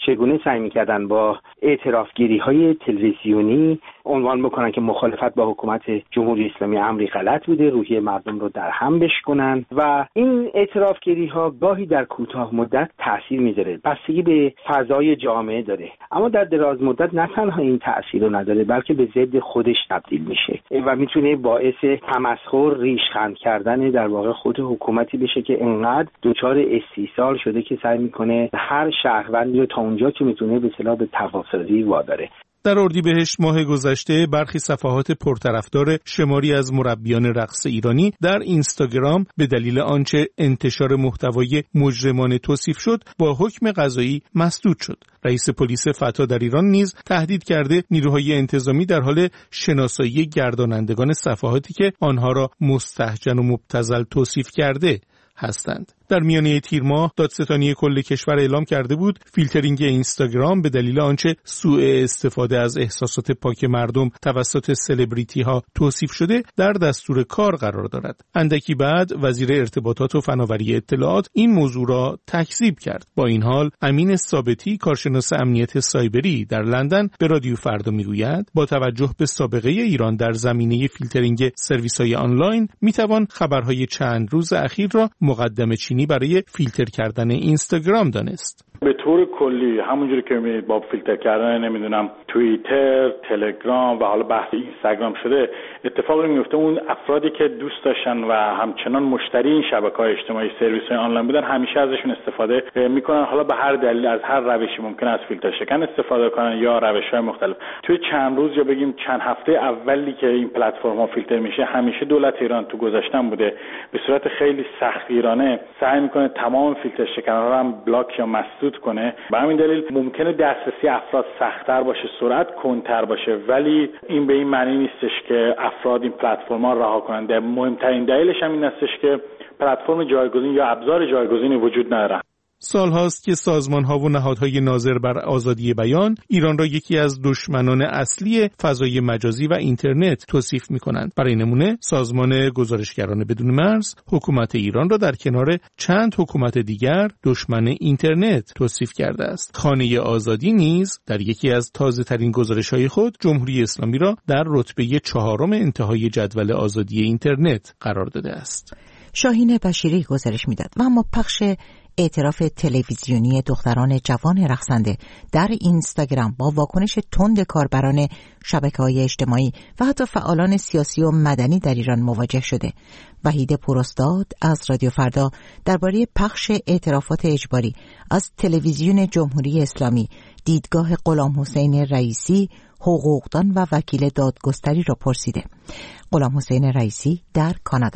چگونه سعی میکردن با اعترافگیری‌های تلویزیونی عنوان بکنن که مخالفت با حکومت جمهوری اسلامی امری غلط بوده، روحیه مردم رو در هم بشکنن و این اعترافگیری‌ها گاهی در کوتاه مدت تأثیر میذاره، بستگی به فضای جامعه داره، اما در دراز مدت نه تنها این تأثیر رو نداره بلکه به ضد خودش تبدیل میشه و میتونه باعث تمسخر، ریشخند کردن در واقع خود حکومتی بشه که انقدر دچار استیصال شده که سعی میکنه هر شهروندی رو تا اونجا که میتونه به اصطلاح به تفاصیلی واداره. در اردیبهشت ماه گذشته برخی صفحات پرطرفدار شماری از مربیان رقص ایرانی در اینستاگرام به دلیل آنچه انتشار محتوای مجرمانه توصیف شد با حکم قضایی مسدود شد. رئیس پلیس فتا در ایران نیز تهدید کرده نیروهای انتظامی در حال شناسایی گردانندگان صفحاتی که آنها را مستهجن و مبتذل توصیف کرده هستند. در میانه تیر ماه دادستانی کل کشور اعلام کرده بود فیلترینگ اینستاگرام به دلیل آنچه سوء استفاده از احساسات پاک مردم توسط سلبریتی ها توصیف شده در دستور کار قرار دارد. اندکی بعد وزیر ارتباطات و فناوری اطلاعات این موضوع را تکذیب کرد. با این حال امین ثابتی کارشناس امنیت سایبری در لندن به رادیو فردا میگوید با توجه به سابقه ایران در زمینه فیلترینگ سرویس‌های آنلاین میتوان خبرهای چند روز اخیر را مقدمه چینی برای فیلتر کردن اینستاگرام دانست. به طور کلی همونجوری که می‌بینید با فیلتر کردن نمیدونم توییتر، تلگرام و حالا بحث اینستاگرام شده، اتفاقی میفته اون افرادی که دوست داشتن و همچنان مشتری این شبکه‌های اجتماعی سرویس‌های آنلاین بودن همیشه ازشون استفاده میکنن، حالا به هر دلیل از هر روشی ممکن است فیلتر شکن استفاده کنن یا روش‌های مختلف. توی چند روز یا بگیم چند هفته اولی که این پلتفرم‌ها فیلتر میشه همیشه دولت ایران تو گذشتن بوده به صورت خیلی سختگیرانه سعی میکنه تمام فیلتر شکن‌ها رو هم بلاک یا مسدود کنه. به همین دلیل ممکنه دسترسی افراد سخت‌تر باشه، سرعت کندتر باشه، ولی این به این معنی نیستش که افراد این پلتفرم‌ها رها کنند. مهمترین دلیلش هم این هستش که پلتفرم جایگزین یا ابزار جایگزینی وجود نداره. سالهاست که سازمان‌ها و نهادهای ناظر بر آزادی بیان ایران را یکی از دشمنان اصلی فضای مجازی و اینترنت توصیف می‌کنند. برای نمونه سازمان گزارشگران بدون مرز حکومت ایران را در کنار چند حکومت دیگر دشمن اینترنت توصیف کرده است. خانه آزادی نیز در یکی از تازه‌ترین گزارش‌های خود جمهوری اسلامی را در رتبه 4 انتهای جدول آزادی اینترنت قرار داده است. شاهین بشیری گزارش می‌داد و اما پخش اعتراف تلویزیونی دختران جوان رقصنده در اینستاگرام با واکنش تند کاربران شبکه‌های اجتماعی و حتی فعالان سیاسی و مدنی در ایران مواجه شده. وحید پراستاد از رادیو فردا درباره پخش اعترافات اجباری از تلویزیون جمهوری اسلامی دیدگاه غلامحسین رئیسی، حقوقدان و وکیل دادگستری را پرسیده. غلامحسین رئیسی در کانادا: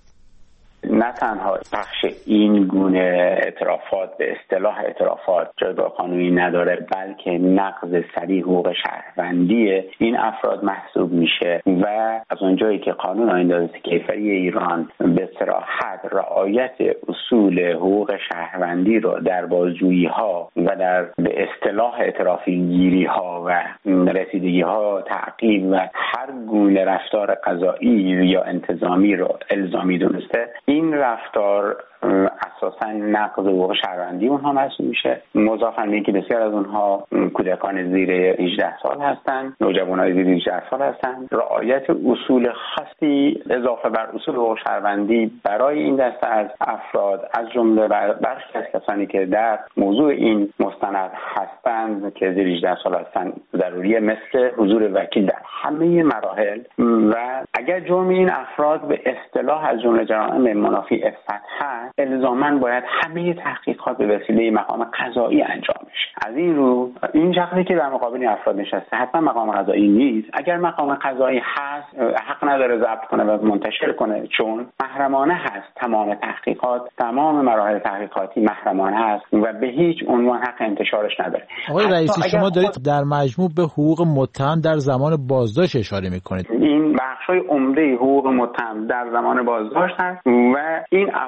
نه تنها بخش این گونه اعترافات به اصطلاح اعترافات جایگاه قانونی نداره بلکه نقض صریح حقوق شهروندی این افراد محسوب میشه و از اونجایی که قانون آیین کیفری ایران به صراحت رعایت اصول حقوق شهروندی رو در بازجویی ها و در به اصطلاح اعترافی گیری ها و رسیدگی ها تعقیب و هر گونه رفتار قضایی یا انتظامی رو الزامی دونسته، این رفتار اساساً نقض حقوق شهروندی اونها محسوب میشه. مضافاً به اینکه بسیار از اونها کودکان زیر 18 سال هستند، نوجوانان زیر 18 سال هستند. رعایت اصول خاصی اضافه بر اصول حقوق شهروندی برای این دسته از افراد از جمله برخی از کسانی که در موضوع این مستند هستند که زیر 18 سال هستند ضروریه، مثل حضور وکیل در همه مراحل و اگر جرم این افراد به اصطلاح از جمله جرائم منافی عفت هست الزاماً باید همه تحقیقات به وسیله مقام قضایی انجام بشه. از این رو این شخصی که در مقابل افراد نشسته حتما مقام قضایی نیست. اگر مقام قضایی هست حق نداره ضبط کنه و منتشر کنه چون محرمانه هست. تمام تحقیقات، تمام مراحل تحقیقاتی محرمانه هست و به هیچ عنوان حق انتشارش نداره. آقای رئیسی شما دارید در مجموع به حقوق متهم در زمان بازداشت اشاره می‌کنید. این بخش‌های عمده حقوق متهم در زمان بازداشت هست و این افراد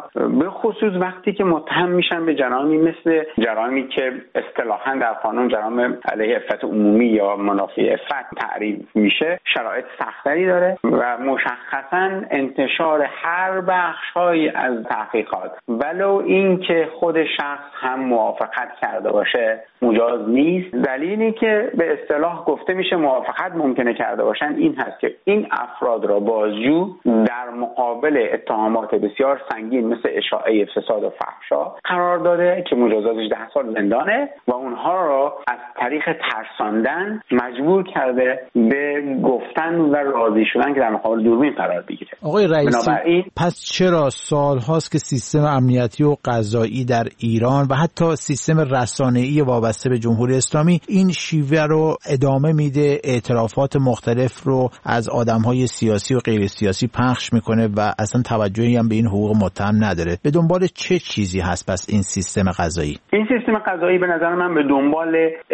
به خصوص وقتی که متهم میشن به جرائمی مثل جرائمی که اصطلاحاً در قانون جرائم علیه عفت عمومی یا منافی عفت تعریف میشه، شرایط سختری داره و مشخصاً انتشار هر بخش‌هایی از تحقیقات ولو این که خود شخص هم موافقت کرده باشه مجاز نیست. دلیلی که به اصطلاح گفته میشه موافقت ممکنه کرده باشن این هست که این افراد را بازجو در مقابل اتهامات بسیار سنگین مثل اشاعه فساد و فحشا قرار داده که مجازاتش 10 سال زندانه و اونها را از طریق ترساندن مجبور کرده به گفتن و راضی شدن که در مقابل دوربین قرار بگیره. آقای رئیسی، پس چرا سال‌هاست که سیستم امنیتی و قضایی در ایران و حتی سیستم رسانه‌ای وابسته به جمهوری اسلامی این شیوه رو ادامه میده، اعترافات مختلف رو از آدم‌های سیاسی و غیر سیاسی پخش میکنه و اصلا توجهی هم به این حقوق متهم نداره؟ به دنبال چه چیزی هست پس این سیستم قضایی؟ این سیستم قضایی به نظر من به دنبال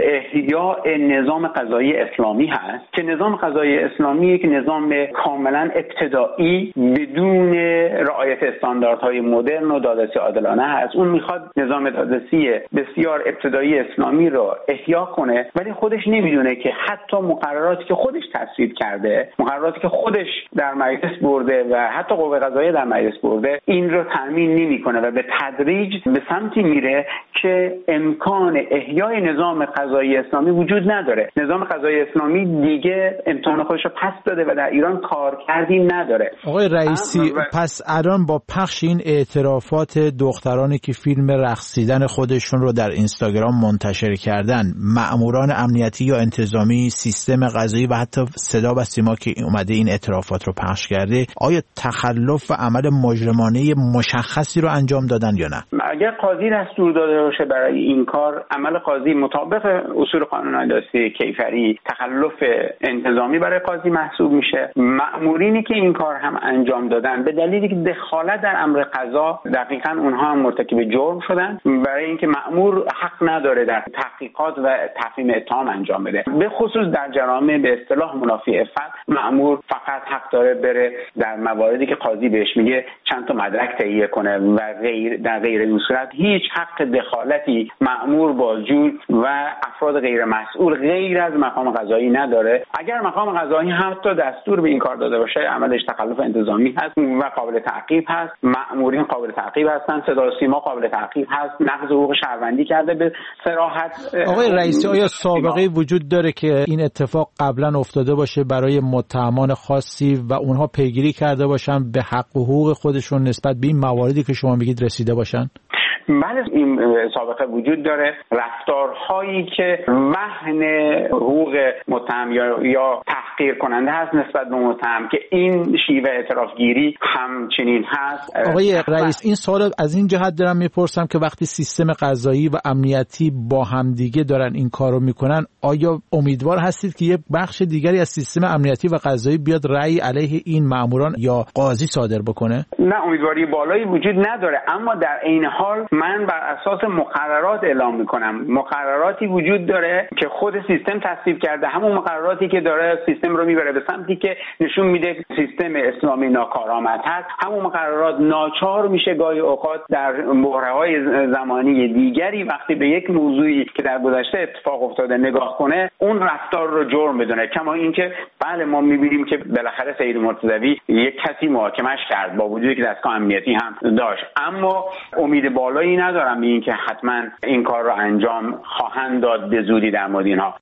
احیاء نظام قضایی اسلامی هست که نظام قضایی اسلامی یک نظام کاملا ابتدایی بدون رعایت استانداردهای مدرن و دادرسی عادلانه هست. اون میخواد نظام دادرسی بسیار ابتدایی اسلامی رو احیا کنه ولی خودش نمیدونه که حتی مقرراتی که خودش تصویب کرده، مقرراتی که خودش در مجلس برده و حتی قوه قضاییه در مجلس برده این رو تامین نمیکنه و به تدریج به سمتی میره که امکان احیای نظام قضایی اسلامی وجود نداره. نظام قضایی اسلامی دیگه امتحان خودش رو پس داده و در ایران کارکردی نداره. آقای رئیسی، پس الان با پخش این اعترافات دخترانی که فیلم رقصیدن خودشون رو در اینستاگرام منتشر کردن، مأموران امنیتی یا انتظامی، سیستم قضایی و حتی صدا و سیما که اومده این اعترافات رو پخش کرده، آیا تخلف و عمل مجرمانه مشخصی رو انجام دادن یا نه؟ اگر قاضی دستور داده باشه برای این کار، عمل قاضی مطابق اصول قانون دادرسی کیفری تخلف انتظامی برای قاضی محسوب میشه. مأمورینی که این کار هم انجام دادن به دلیلی که دخالت در امر قضا دقیقاً اونها هم مرتکب جرم شدن، برای اینکه مأمور حق نداره در تحقیقات و تفهیم اتهام انجام بده. به خصوص در جرائم به اصطلاح منافی عفت مأمور فقط حق داره بره در مواردی که قاضی بهش میگه چند تا مدرک تهیه کنه و در غیر این صورت هیچ حق دخالتی مأمور، بازجو و افراد غیر مسئول غیر از مقام قضایی نداره. اگر مقام قضایی حتی دستور به این کار داده باشه عملش تخلف انتظامی هست و قابل تعقیب هست. مأمورین قابل تعقیب هستن، صدا و سیما قابل تعقیب هست، نقض حقوق شهروندی کرده به صراحت. آقای رئیسی، آیا سابقه وجود داره که این اتفاق قبلا افتاده باشه برای متهمان خاصی و اونها پیگیری کرده باشن به حق و حقوق خودشون نسبت به این مواردی که شما میگید رسیده باشن؟ بله، این سابقه وجود داره. رفتارهایی که وهن حقوق متهم یا تحقیر کننده هست نسبت به متهم که این شیوه اعترافگیری همچنین هست. آقای رئیس، این سوال از این جهت دارم میپرسم که وقتی سیستم قضایی و امنیتی با همدیگه دارن این کارو میکنن، آیا امیدوار هستید که یه بخش دیگری از سیستم امنیتی و قضایی بیاد رأی علیه این مأموران یا قاضی صادر بکنه؟ نه، امیدواری بالایی وجود نداره، اما در عین حال من بر اساس مقررات اعلام میکنم. مقرراتی وجود داره که خود سیستم تصویب کرده، همون مقرراتی که داره سیستم رو میبره به سمتی که نشون میده سیستم اسلامی ناکارآمد هست. همون مقررات ناچار میشه گاهی اوقات در بحره‌های زمانی دیگری وقتی به یک موضوعی که در گذشته اتفاق افتاده نگاه کنه اون رفتار رو جرم بدونه. کما اینکه بله ما میبینیم که بالاخره سید مرتضوی یک کسی محاکمش کرد با وجودی که دستگاه امنیتی هم داشت، اما امید بالایی ندارم به این که حتما این کار رو انجام خواهند داد به زودی در مورد اینها.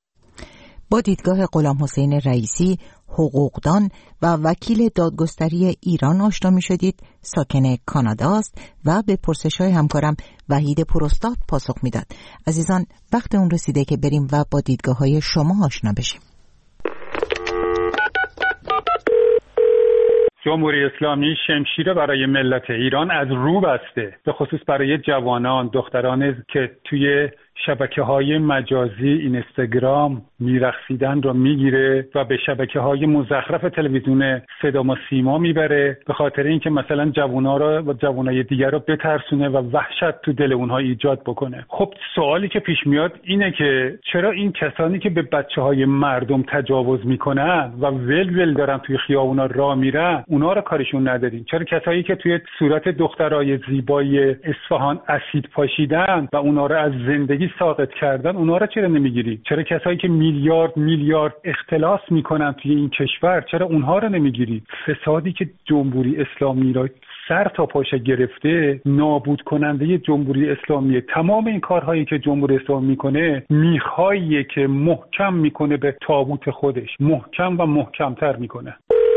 با دیدگاه غلام حسین رئیسی، حقوقدان و وکیل دادگستری ایران آشنا می شدید. ساکن کاناداست و به پرسش‌های همکارم وحید پروستاد پاسخ میداد. عزیزان، وقت اون رسیده که بریم و با دیدگاه‌های شما آشنا بشیم. جمهوری اسلامی شمشیر برای ملت ایران از رو بسته، به خصوص برای جوانان، دختران که توی شبکه‌های مجازی اینستاگرام میرقصیدن رو میگیره و به شبکه‌های مزخرف تلویزیون صدا و سیما میبره، به خاطر اینکه مثلا جوونا رو و جوانای دیگر رو بترسونه و وحشت تو دل اونها ایجاد بکنه. خب سوالی که پیش میاد اینه که چرا این کسانی که به بچه‌های مردم تجاوز میکنن و ول دارن توی خیابونا راه میرن اونا رو کارشون نداریم؟ چرا کسایی که توی صورت دخترای زیبای اصفهان اسید پاشیدن و اونا رو از زندگی ساقط کردن اونا رو چرا نمیگیری؟ چرا کسایی که میلیارد اختلاس میکنن توی این کشور چرا اونها رو نمیگیری؟ فسادی که جمهوری اسلامی را سر تا پاشه گرفته، نابود کننده جمهوری اسلامی، تمام این کارهایی که جمهوری اسلامی میکنه میخواییه که محکم میکنه به تابوت خودش، محکم و محکمتر میکنه.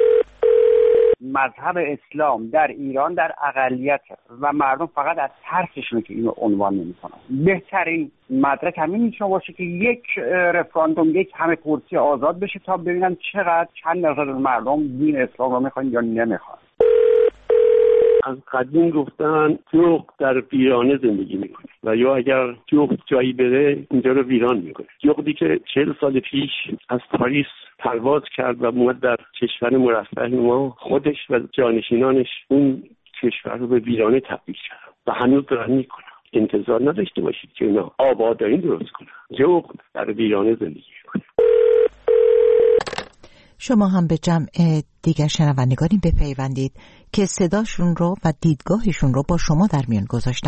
مذهب اسلام در ایران در اقلیت و مردم فقط از ترسشونه که اینو عنوان نمیکنن. بهترین مدرک همین میتونه باشه که یک رفراندوم، یک همه کرسی آزاد بشه تا ببینن چند درصد مردم دین اسلام رو میخوان یا نمیخوان. از قدیم گفتن جغد در ویرانه زندگی میکنه و یا اگر جغد جایی بره اینجا رو ویران میکنه. جغدی که 40 سال پیش از پاریس پرواز کرد و اومد در کشور مرفه ما، خودش و جانشینانش اون کشور رو به ویرانه تبدیل کرد و هنوز دارن میکنن. انتظار نداشته باشید که اینا آبادانی درست کنن. جغد در ویرانه زندگی میکنه. شما هم به جمع دیگر شنوندگانی بپیوندید که صداشون رو و دیدگاهشون رو با شما در میان گذاشتن.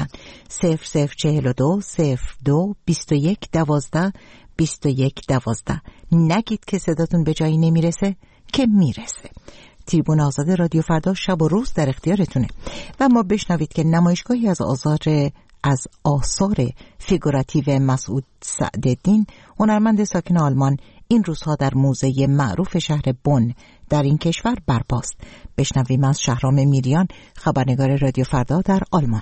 0042 02 21 12 21 12. نگید که صداتون به جایی نمیرسه که میرسه. تریبون آزاد رادیو فردا شب و روز در اختیارتونه. و ما بشنوید که نمایشگاهی از آثار فیگوراتیو مسعود سعدالدین، هنرمند ساکن آلمان، این روزها در موزه معروف شهر بن در این کشور برپاست. بشنویم از شهرام میریان، خبرنگار رادیو فردا در آلمان.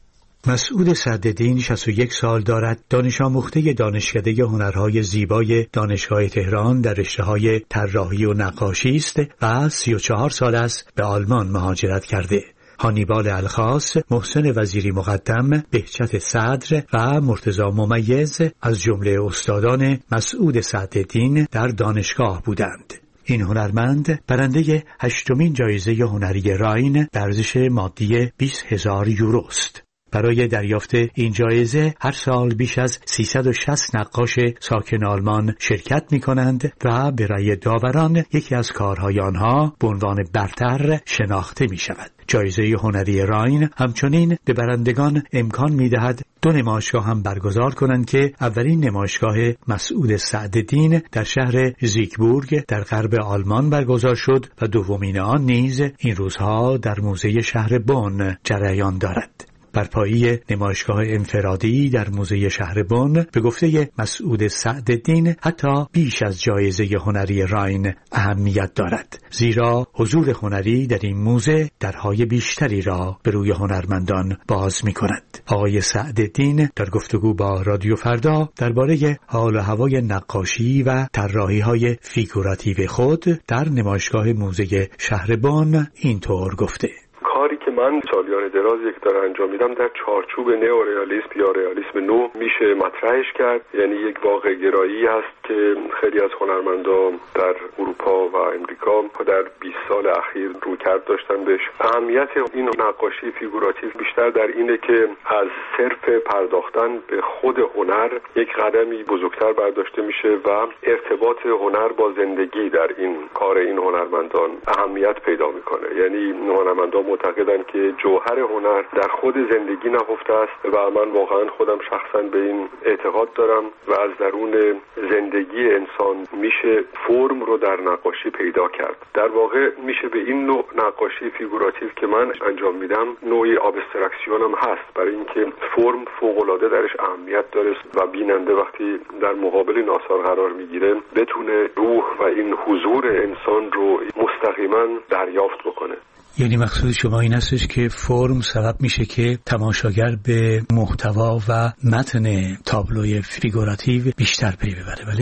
مسعود سعدالدین 61 سال دارد. دانش آموخته دانشکده هنرهای زیبای دانشگاه تهران در رشته‌های طراحی و نقاشی است و 34 سال است به آلمان مهاجرت کرده. هانیبال الخاص، محسن وزیری مقدم، بهجت صدر و مرتضی ممیز از جمله استادان مسعود سعدالدین در دانشگاه بودند. این هنرمند برنده 8مین جایزه هنری راین به ارزش مادی 20,000 یورو است. برای دریافت این جایزه هر سال بیش از 360 نقاش ساکن آلمان شرکت می کنند و برای داوران یکی از کارهای آنها به عنوان برتر شناخته می شود. جایزه هنری راین همچنین به برندگان امکان می دهد 2 نمایشگاه هم برگزار کنند که اولین نمایشگاه مسعود سعدالدین در شهر زیگبورگ در غرب آلمان برگزار شد و دومین آن نیز این روزها در موزه شهر بن جریان دارد. برپایی نمایشگاه انفرادی در موزه شهر بن به گفته مسعود سعدالدین حتی بیش از جایزه هنری راین اهمیت دارد، زیرا حضور هنری در این موزه درهای بیشتری را به روی هنرمندان باز می کند. آقای سعدالدین در گفتگو با رادیو فردا درباره حال و هوای نقاشی و طراحی‌های فیگوراتیو خود در نمایشگاه موزه شهر بن اینطور گفته: کاری که من سالیان دراز یک داره انجام میدم در چارچوب نئورئالیسم یا رئالیسم نو میشه مطرحش کرد. یعنی یک واقع گرایی هست که خیلی از هنرمندان در اروپا و امریکا در 20 سال اخیر رویکرد داشتن بهش. اهمیت این نقاشی فیگوراتیو بیشتر در اینه که از صرف پرداختن به خود هنر یک قدمی بزرگتر برداشته میشه و ارتباط هنر با زندگی در این کار این هنرمندان اهمیت پیدا میکنه. یعنی هنرمندان معتقدن که جوهر هنر در خود زندگی نهفته است و من واقعا خودم شخصا به این اعتقاد دارم و از درون زندگی انسان میشه فرم رو در نقاشی پیدا کرد. در واقع میشه به این نوع نقاشی فیگوراتیو که من انجام میدم نوعی ابسترکسیون هم هست، برای اینکه فرم فوق‌العاده درش اهمیت داره و بیننده وقتی در مقابل این آثار قرار میگیره بتونه روح و این حضور انسان رو مستقیما دریافت بکنه. یعنی مقصود شما این هستش که فرم سبب میشه که تماشاگر به محتوا و متن تابلوی فیگوراتیو بیشتر پی ببره، بله؟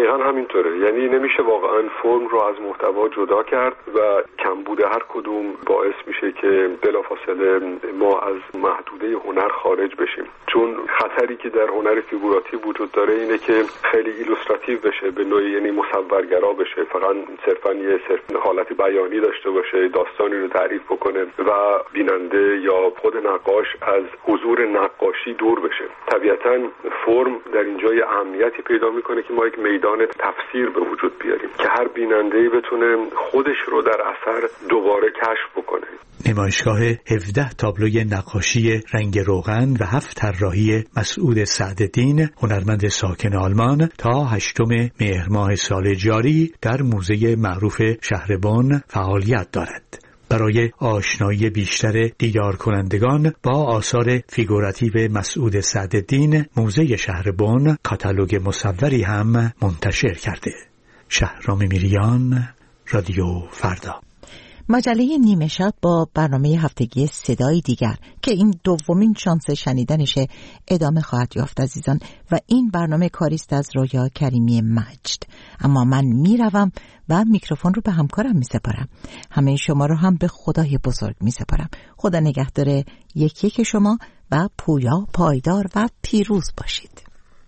دقیقاً همینطوره. یعنی نمیشه واقعاً فرم رو از محتوا جدا کرد و کمبود هر کدوم باعث میشه که بلافاصله ما از محدوده هنر خارج بشیم. چون خطری که در هنر فیگوراتیو وجود داره اینه که خیلی ایلوستراتیو بشه، به نوعی یعنی مصورگرا بشه، فقط صرفاً یه حالت بیانی داشته باشه، داستانی رو تعریف بکنه و بیننده یا خود نقاش از حضور نقاشی دور بشه. طبیعتاً فرم در اینجا یه اهمیتی پیدا میکنه که ما یک میدان تفسیر به وجود بیاریم که هر بیننده‌ای بتونه خودش رو در اثر دوباره کشف بکنه. نمایشگاه 17 تابلوی نقاشی رنگ روغن و 7 طراحی مسعود سعدالدین هنرمند ساکن آلمان تا 8 مهر ماه سال جاری در موزه معروف شهر بن فعالیت دارد. برای آشنایی بیشتر دیدار کنندگان با آثار فیگوراتیو مسعود سعدالدین، موزه شهر بن کاتالوگ مصوری هم منتشر کرده. شهرام میریان، رادیو فردا. مجله نیمه شب با برنامه هفتگی صدای دیگر که این دومین شانس شنیدنشه ادامه خواهد یافت عزیزان، و این برنامه کاریست از رویا کریمی مجد. اما من میروم و میکروفون رو به همکارم میسپارم. همه شما رو هم به خدای بزرگ میسپارم. خدا نگهدار یک شما و پویا، پایدار و پیروز باشید.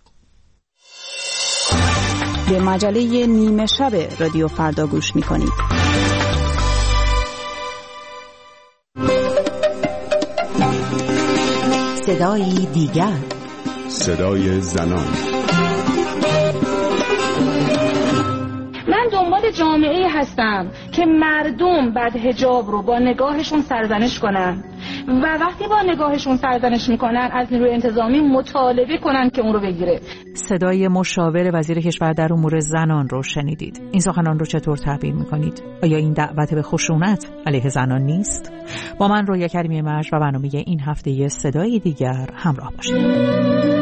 به مجله نیمه شب رادیو فردا گوش میکنید. صدای دیگر، صدای زنان. من دنبال جامعه‌ای هستم که مردم بعد حجاب رو با نگاهشون سرزنش کنن و وقتی با نگاهشون سرزنش میکنن از نیروی انتظامی مطالبه کنن که اون رو بگیره. صدای مشاور وزیر کشور در امور زنان رو شنیدید. این سخنان رو چطور تعبیر میکنید؟ آیا این دعوت به خشونت علیه زنان نیست؟ با من رویا کریمی مجد و برنامه این هفته صدای دیگر همراه باشید.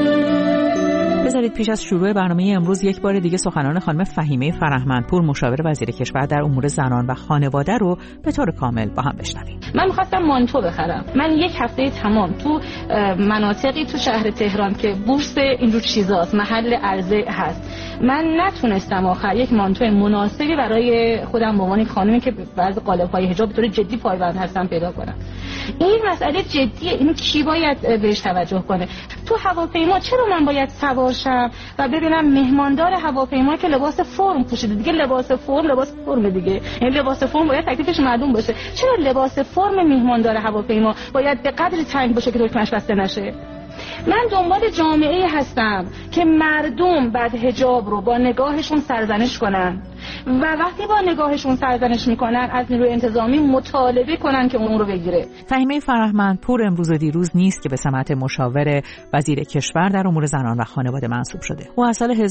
بذارید پیش از شروع برنامه امروز یک بار دیگه سخنان خانم فهیمه فرهمندپور مشاور وزیر کشور در امور زنان و خانواده رو به طور کامل با هم بشنویم. من می‌خواستم مانتو بخرم. من یک هفته تمام تو مناطقی تو شهر تهران که بورس اینجور چیزاست، محل عرضه هست، من نتونستم آخر یک مانتو مناسبی برای خودم به عنوان خانمی که بعضی قالب‌های حجاب به طور جدی پایبند هستم پیدا کنم. این مسئله جدیه. این کی باید بهش توجه کنه؟ تو هواپیما چرا من باید سوار شم و ببینم مهماندار هواپیما که لباس فرم پوشیده؟ دیگه لباس فرم دیگه، این لباس فرم باید تکلیفش معلوم باشه. چرا لباس فرم مهماندار هواپیما باید به قدری تنگ باشه که دکمه‌اش بسته نشه؟ من دنبال جامعه‌ای هستم که مردم بعد حجاب رو با نگاهشون سرزنش کنن و وقتی با نگاهشون سرزنش میکنن از نیروی انتظامی مطالبه کنن که اون رو بگیره. فهیمه فرهمندپور امروز و دیروز نیست که به سمت مشاور وزیر کشور در امور زنان و خانواده منصوب شده. او از سال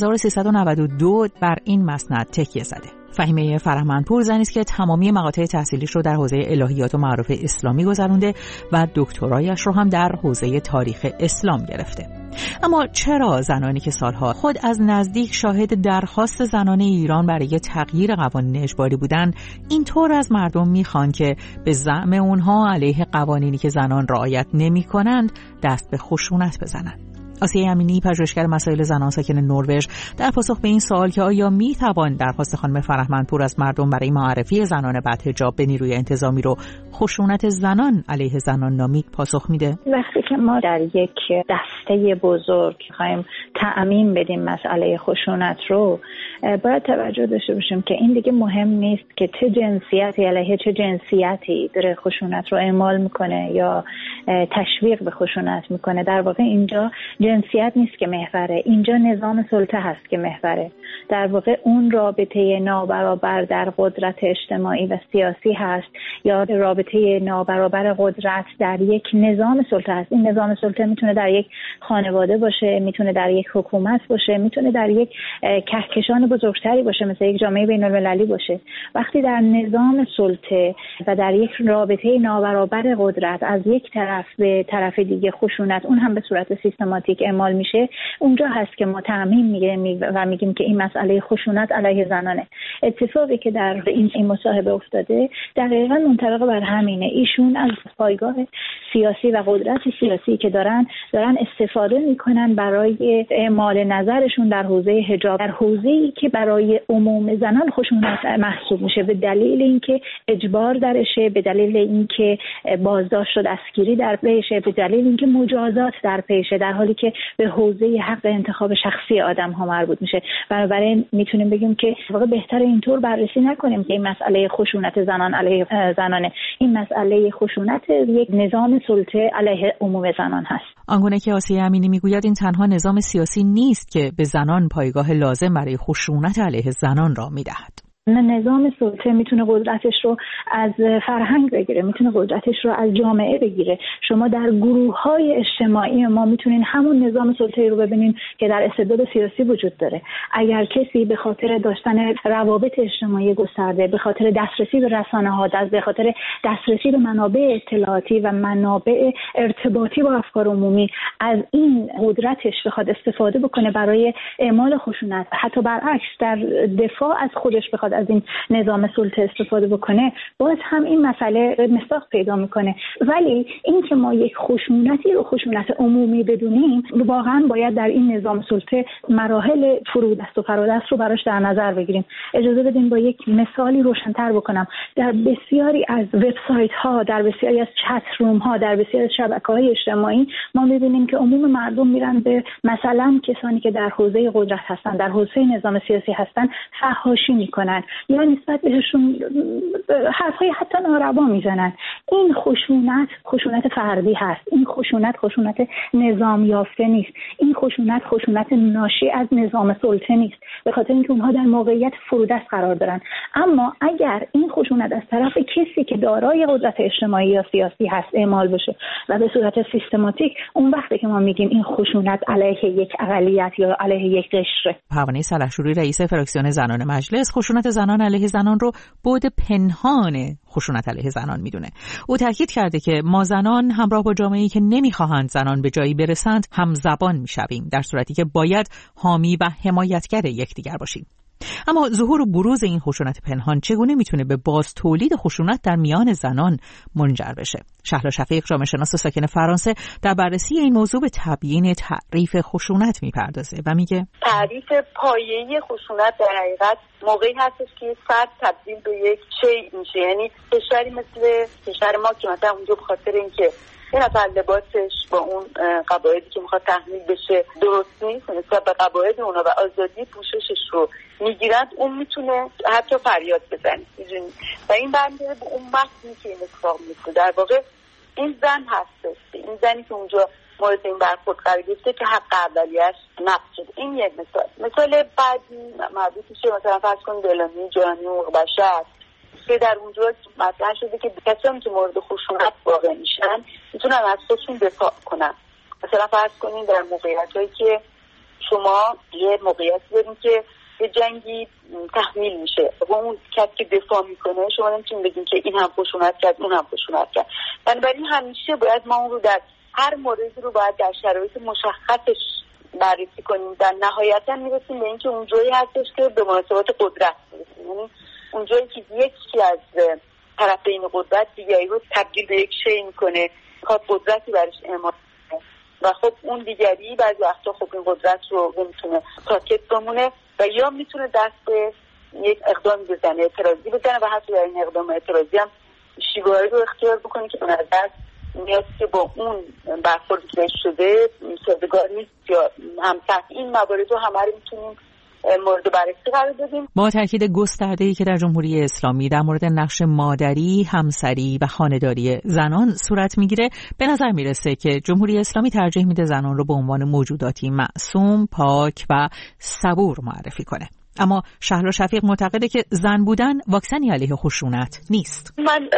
1392 بر این مسند تکیه زده. فهیمه فرهمندپور زنی است که تمامی مقاطع تحصیلیش رو در حوزه الهیات و معارف اسلامی گذرونده و دکترایش رو هم در حوزه تاریخ اسلام گرفته. اما چرا زنانی که سالها خود از نزدیک شاهد درخواست زنان ایران برای تغییر قوانین اجباری بودند، اینطور از مردم میخوان که به زعم اونها علیه قوانینی که زنان رعایت نمی‌کنند دست به خشونت بزنند؟ آسیه امینی، پژوهشگر مسائل زنان ساکن نروژ، در پاسخ به این سوال که آیا میتوان درخواست خانم فرهمندپور از مردم برای معرفی زنان بدحجاب به نیروی انتظامی رو خشونت زنان علیه زنان نامید پاسخ میده. وقتی که ما در یک دسته بزرگ خواهیم تأمین بدیم مسئله خشونت رو، باید توجه داشته باشیم که این دیگه مهم نیست که چه جنسیتی علیه چه جنسیتی داره خشونت رو اعمال میکنه یا تشویق به خشونت میکنه. در واقع اینجا جنسیت نیست که محوره، اینجا نظام سلطه هست که محوره. در واقع اون رابطه نابرابر در قدرت اجتماعی و سیاسی هست یا رابطه نابرابر قدرت در یک نظام سلطه هست. این نظام سلطه میتونه در یک خانواده باشه، میتونه در یک حکومت باشه، میتونه در یک کهکشان بزرگتری باشه، مثل یک جامعه بین‌المللی باشه. وقتی در نظام سلطه و در یک رابطه نابرابر قدرت از یک طرف به طرف دیگه خشونت، اون هم به صورت سیستماتیک اعمال میشه، اونجا هست که ما تعمیم میگیریم و میگیم که این مسئله خشونت علیه زنانه. اتفاقی که در این مصاحبه افتاده دقیقاً منطبق بر همینه. ایشون از پایگاه سیاسی و قدرت سیاسی که دارن استفاده میکنن برای اعمال نظرشون در حوزه حجاب، در حوزه‌ای که برای عموم زنان خشونت محسوب میشه، به دلیل اینکه اجبار درشه، به دلیل اینکه بازداشت و دستگیری در پیشه، به دلیل اینکه مجازات در پیشه، در حالی که به حوزه حق انتخاب شخصی آدم ها مربوط میشه. بنابراین میتونیم بگیم که واقعا بهتر اینطور بررسی نکنیم که این مسئله خشونت زنان علیه زنانه، این مسئله خشونت یک نظام سلطه علیه عموم زنان هست. آنگونه که آسیه امینی میگوید این تنها نظام سیاسی نیست که به زنان پایگاه لازم برای خشونت علیه زنان را میدهد. نظام سلطه میتونه قدرتش رو از فرهنگ بگیره، میتونه قدرتش رو از جامعه بگیره. شما در گروه‌های اجتماعی ما میتونین همون نظام سلطه رو ببینین که در استبداد سیاسی وجود داره. اگر کسی به خاطر داشتن روابط اجتماعی گسترده، به خاطر دسترسی به رسانه‌ها، به خاطر دسترسی به منابع اطلاعاتی و منابع ارتباطی با افکار عمومی از این قدرتش بخواد استفاده بکنه برای اعمال خشونت، حتی برعکس در دفاع از خودش بخواد از این نظام سلطه استفاده بکنه، باز هم این مسئله مصداق پیدا میکنه. ولی این که ما یک خشونتی رو خشونت عمومی بدونیم، واقعا باید در این نظام سلطه مراحل فرودست و فرادست رو براش در نظر بگیریم. اجازه بدین با یک مثالی روشن‌تر بکنم. در بسیاری از وبسایت ها، در بسیاری از چت روم ها، در بسیاری از شبکه‌های اجتماعی ما می‌بینیم که عموم مردم میرن به مثلا کسانی که در حوزه قدرت هستن، در حوزه نظام سیاسی هستن، فحاشی میکنن یا نسبت بهشون حرفای حتی ناروا میزنن. این خشونت فردی هست. این خشونت نظام یافته نیست. این خشونت ناشی از نظام سلطه نیست، به خاطر اینکه اونها در موقعیت فرودست قرار دارن. اما اگر این خشونت از طرف کسی که دارای قدرت اجتماعی یا سیاسی هست اعمال بشه و به صورت سیستماتیک، اون وقتی که ما میگیم این خشونت علیه یک اقلیت یا علیه یک قشر. پروانه صالحشوری رئیس فراکسیون زنان مجلس خشونت زنان علیه زنان رو بعد پنهان خشونت علیه زنان میدونه. او تاکید کرده که ما زنان همراه با جامعه‌ای که نمیخواهند زنان به جایی برسند هم زبان میشویم، در صورتی که باید حامی و حمایتگر یکدیگر باشیم. اما ظهور و بروز این خشونت پنهان چگونه میتونه به باز تولید خشونت در میان زنان منجر بشه؟ شهلا شفیق، جامعه شناس ساکن فرانسه، در بررسی این موضوع به تبیین تعریف خشونت میپردازه و میگه تعریف پایه‌ای خشونت در حقیقت موقعی هستش که فرد تبدیل به یک شی میشه. یعنی کشوری مثل کشور ما که مثلا اونجا به خاطر اینکه این نفر لباسش با اون قواعدی که میخواد تحمیل بشه درست نیست، نسبت به قواعد اونا و آزادی پوششش رو میگیرند، اون میتونه حتی فریاد بزنه و این برمیگرده به اون متنی که این اتفاق میفته. در واقع این زن هستش، این زنی که اونجا مورد این برخورد قرار گرفته که حق اولیه‌اش نقض شده. این یک مثال بعدی مربوط میشه مثلا فرض کنید اعلامیه جهانی حقوق بشر که در اونجا مطرح شده که کسانی که مورد خشونت واقع میشن میتونن از خودشون دفاع کنن. مثلا فرض کنین در موقعیتایی که شما یه موقعیتی دارین که یه جنگی تحمیل میشه و اون کسی که دفاع میکنه شما نمیتونین بگین که این هم خشونت کرد اون هم خشونت کرد. بنابراین همیشه باید ما اون رو در هر موردی رو باید در شرایط مشخصش بررسی کنیم. در نهایتا میرسیم به اینکه اونجایی هستش که به مناسبات قدرت میرسیم، یعنی اونجایی که یکی از طرفین قدرت دیگری رو تبدیل به یک شی میکنه، میخواد قدرتی برش اعمال کنه و خب اون دیگری بعضی وقتا خب این قدرت رو نمیتونه ساکت بمونه و یا میتونه دست به یک اقدام بزنه، اعتراضی بزنه و حتی در این اقدام اعتراضی هم شیوه‌ای رو اختیار بکنه که به نظر میاد که با اون برخوردی که شده سازگار نیست یا همسر. این موارد رو همه رو میتونیم مورد بررسی قرار بدیم. با تاکید گسترده‌ای که در جمهوری اسلامی در مورد نقش مادری، همسری و خانه‌داری زنان صورت میگیره، به نظر میرسه که جمهوری اسلامی ترجیح میده زنان رو به عنوان موجوداتی معصوم، پاک و صبور معرفی کنه. اما شهلا شفیق معتقده که زن بودن واکسنی علیه خشونت نیست. من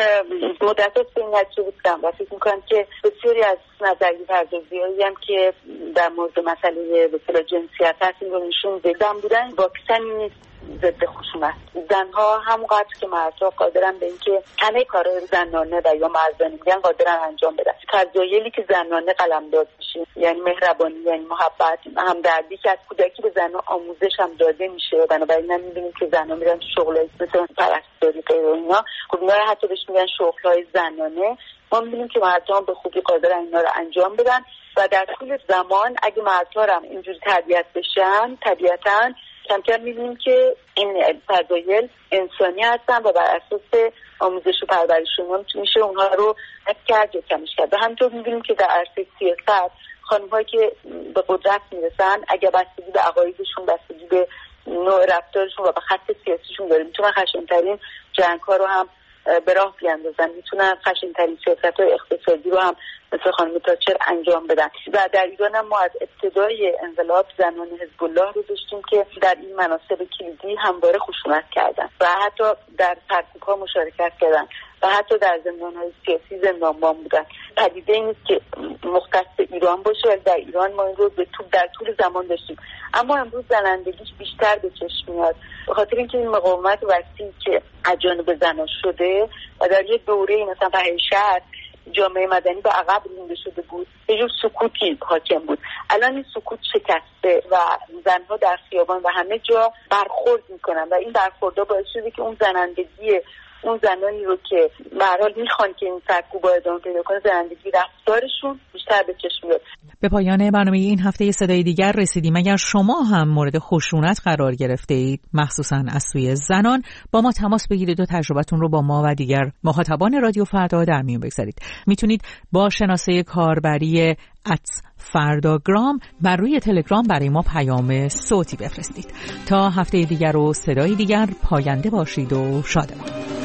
مدت به این نتیجه بودم و فکر میکنم که بسیاری از نظریه پردازی‌هایی هم که در مورد مسئله به اصطلاح جنسیت هست این رو نشون میده. زن بودن واکسنی نیست ضد خشونت. زنها همونقدر که مردها قادرن به اینکه همه کارهای زنانه و یا مردانه میگن قادرن انجام بدن. فضایلی که زنانه قلمداد میشه، یعنی مهربانی، یعنی محبت، همدردی که از کودکی به زنها آموزش هم داده میشه. بنابراین هم میبینیم که زنها میرن شغلای مثل پرستاری غیر و اینا، خب اینا حتی بهش میگن شغل‌های زنانه ما می‌بینیم که مردها به خوبی قادرن اینا رو انجام بدن و در طول زمان اگه مردها هم اینجوری تربیت بشن طبیعتاً کم کم می‌بینیم که این فضایل انسانی هستن و بر اساس آموزش و پرورششون میشه اونها رو حفظ کرد یا کمش کرد. و همینطور می‌بینیم که در عرصه سیاست خانم‌هایی که به قدرت میرسن اگه بستگی به عقایدشون، بستگی به نوع رفتارشون و به خط سیاسیشون داره میتونن خشن‌ترین جنگ‌ها رو هم به راه بیاندازن، میتونن خشن‌ترین سیاست‌های اقتصادی رو هم مثل خانم تاچر انجام بدن. و در ایران هم ما از ابتدای انقلاب زنان حزب الله رو داشتیم که در این مناصب کلیدی همواره خشونت کردن و حتی در سرکوب‌ها مشارکت کردن و حتی در زندان‌های سیاسی زندانبان بودن. پدیده این نیست که مختص ایران باشه، ولی در ایران ما این رو در طول زمان داشتیم. اما امروز زنندگیش بیشتر به چشم میاد به خاطر اینکه این مقاومت وسیعی که از جانب زنان شده و در یه دوره مثلا به شهر جامعه مدنی به عقب رونده شده بود، یه جور سکوتی حاکم بود. الان این سکوت شکسته و زنها در خیابان و همه جا برخورد میکنن و این برخوردها باعث شده که اون زنندگی اون زنانی رو که به هر حال میخوان که این سرکوبا ادامه پیدا کنه، زنندگی رفتارشون بیشتر به چشم میاد. به پایان برنامه این هفته صدای دیگر رسیدیم. اگر شما هم مورد خشونت قرار گرفته اید، مخصوصا از سوی زنان، با ما تماس بگیرید و تجربتون رو با ما و دیگر مخاطبان رادیو فردا در میون بگذارید. میتونید با شناسه کاربری @فرداگرام بر روی تلگرام برای ما پیام صوتی بفرستید. تا هفته دیگر و صدای دیگر، پاینده باشید و شادمان.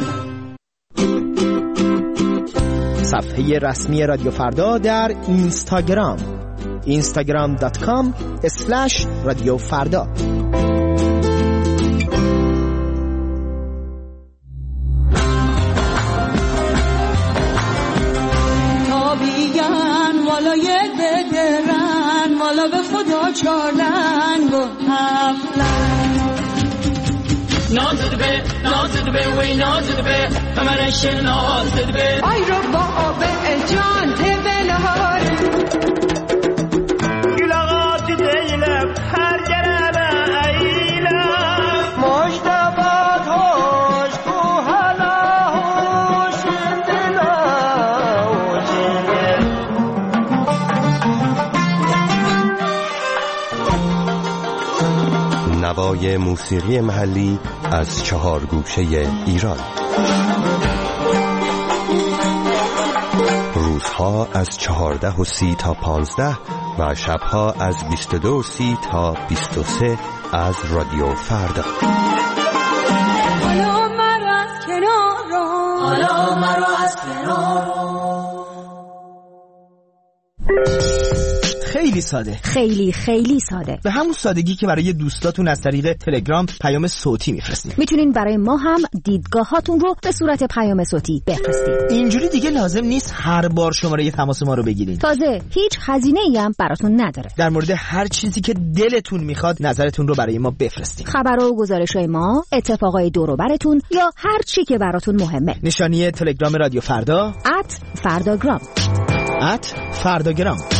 صفحه رسمی رادیو فردا در اینستاگرام instagram.com/رادیو فردا. تابیگن والا یه ددرن والا به خدا چارلنگ و هفلنگ نازد به وی نازد به همرش نازد به آی رو با آب جان تبلهار گلاغات دیلم هر گرم ایلم مجدبات هوش کو حالا هوش دلا نوای موسیقی محلی از 4 گوشه ایران. روزها از 14:30 تا 15 و شبها از 22:30 تا 23 از رادیو فردا. حالا مرا از کنار خیلی ساده، خیلی ساده، به همون سادگی که برای دوستاتون از طریق تلگرام پیام صوتی میفرستید. میتونین برای ما هم دیدگاهاتون رو به صورت پیام صوتی بفرستید. اینجوری دیگه لازم نیست هر بار شماره تماس ما رو بگیرین. تازه هیچ هزینه‌ای هم براتون نداره. در مورد هر چیزی که دلتون میخواد نظرتون رو برای ما بفرستید. خبرها و گزارش‌های ما، اتفاقای دور و براتون یا هر چی که براتون مهمه. نشانی تلگرام رادیو فردا @فرداگرام @فرداگرام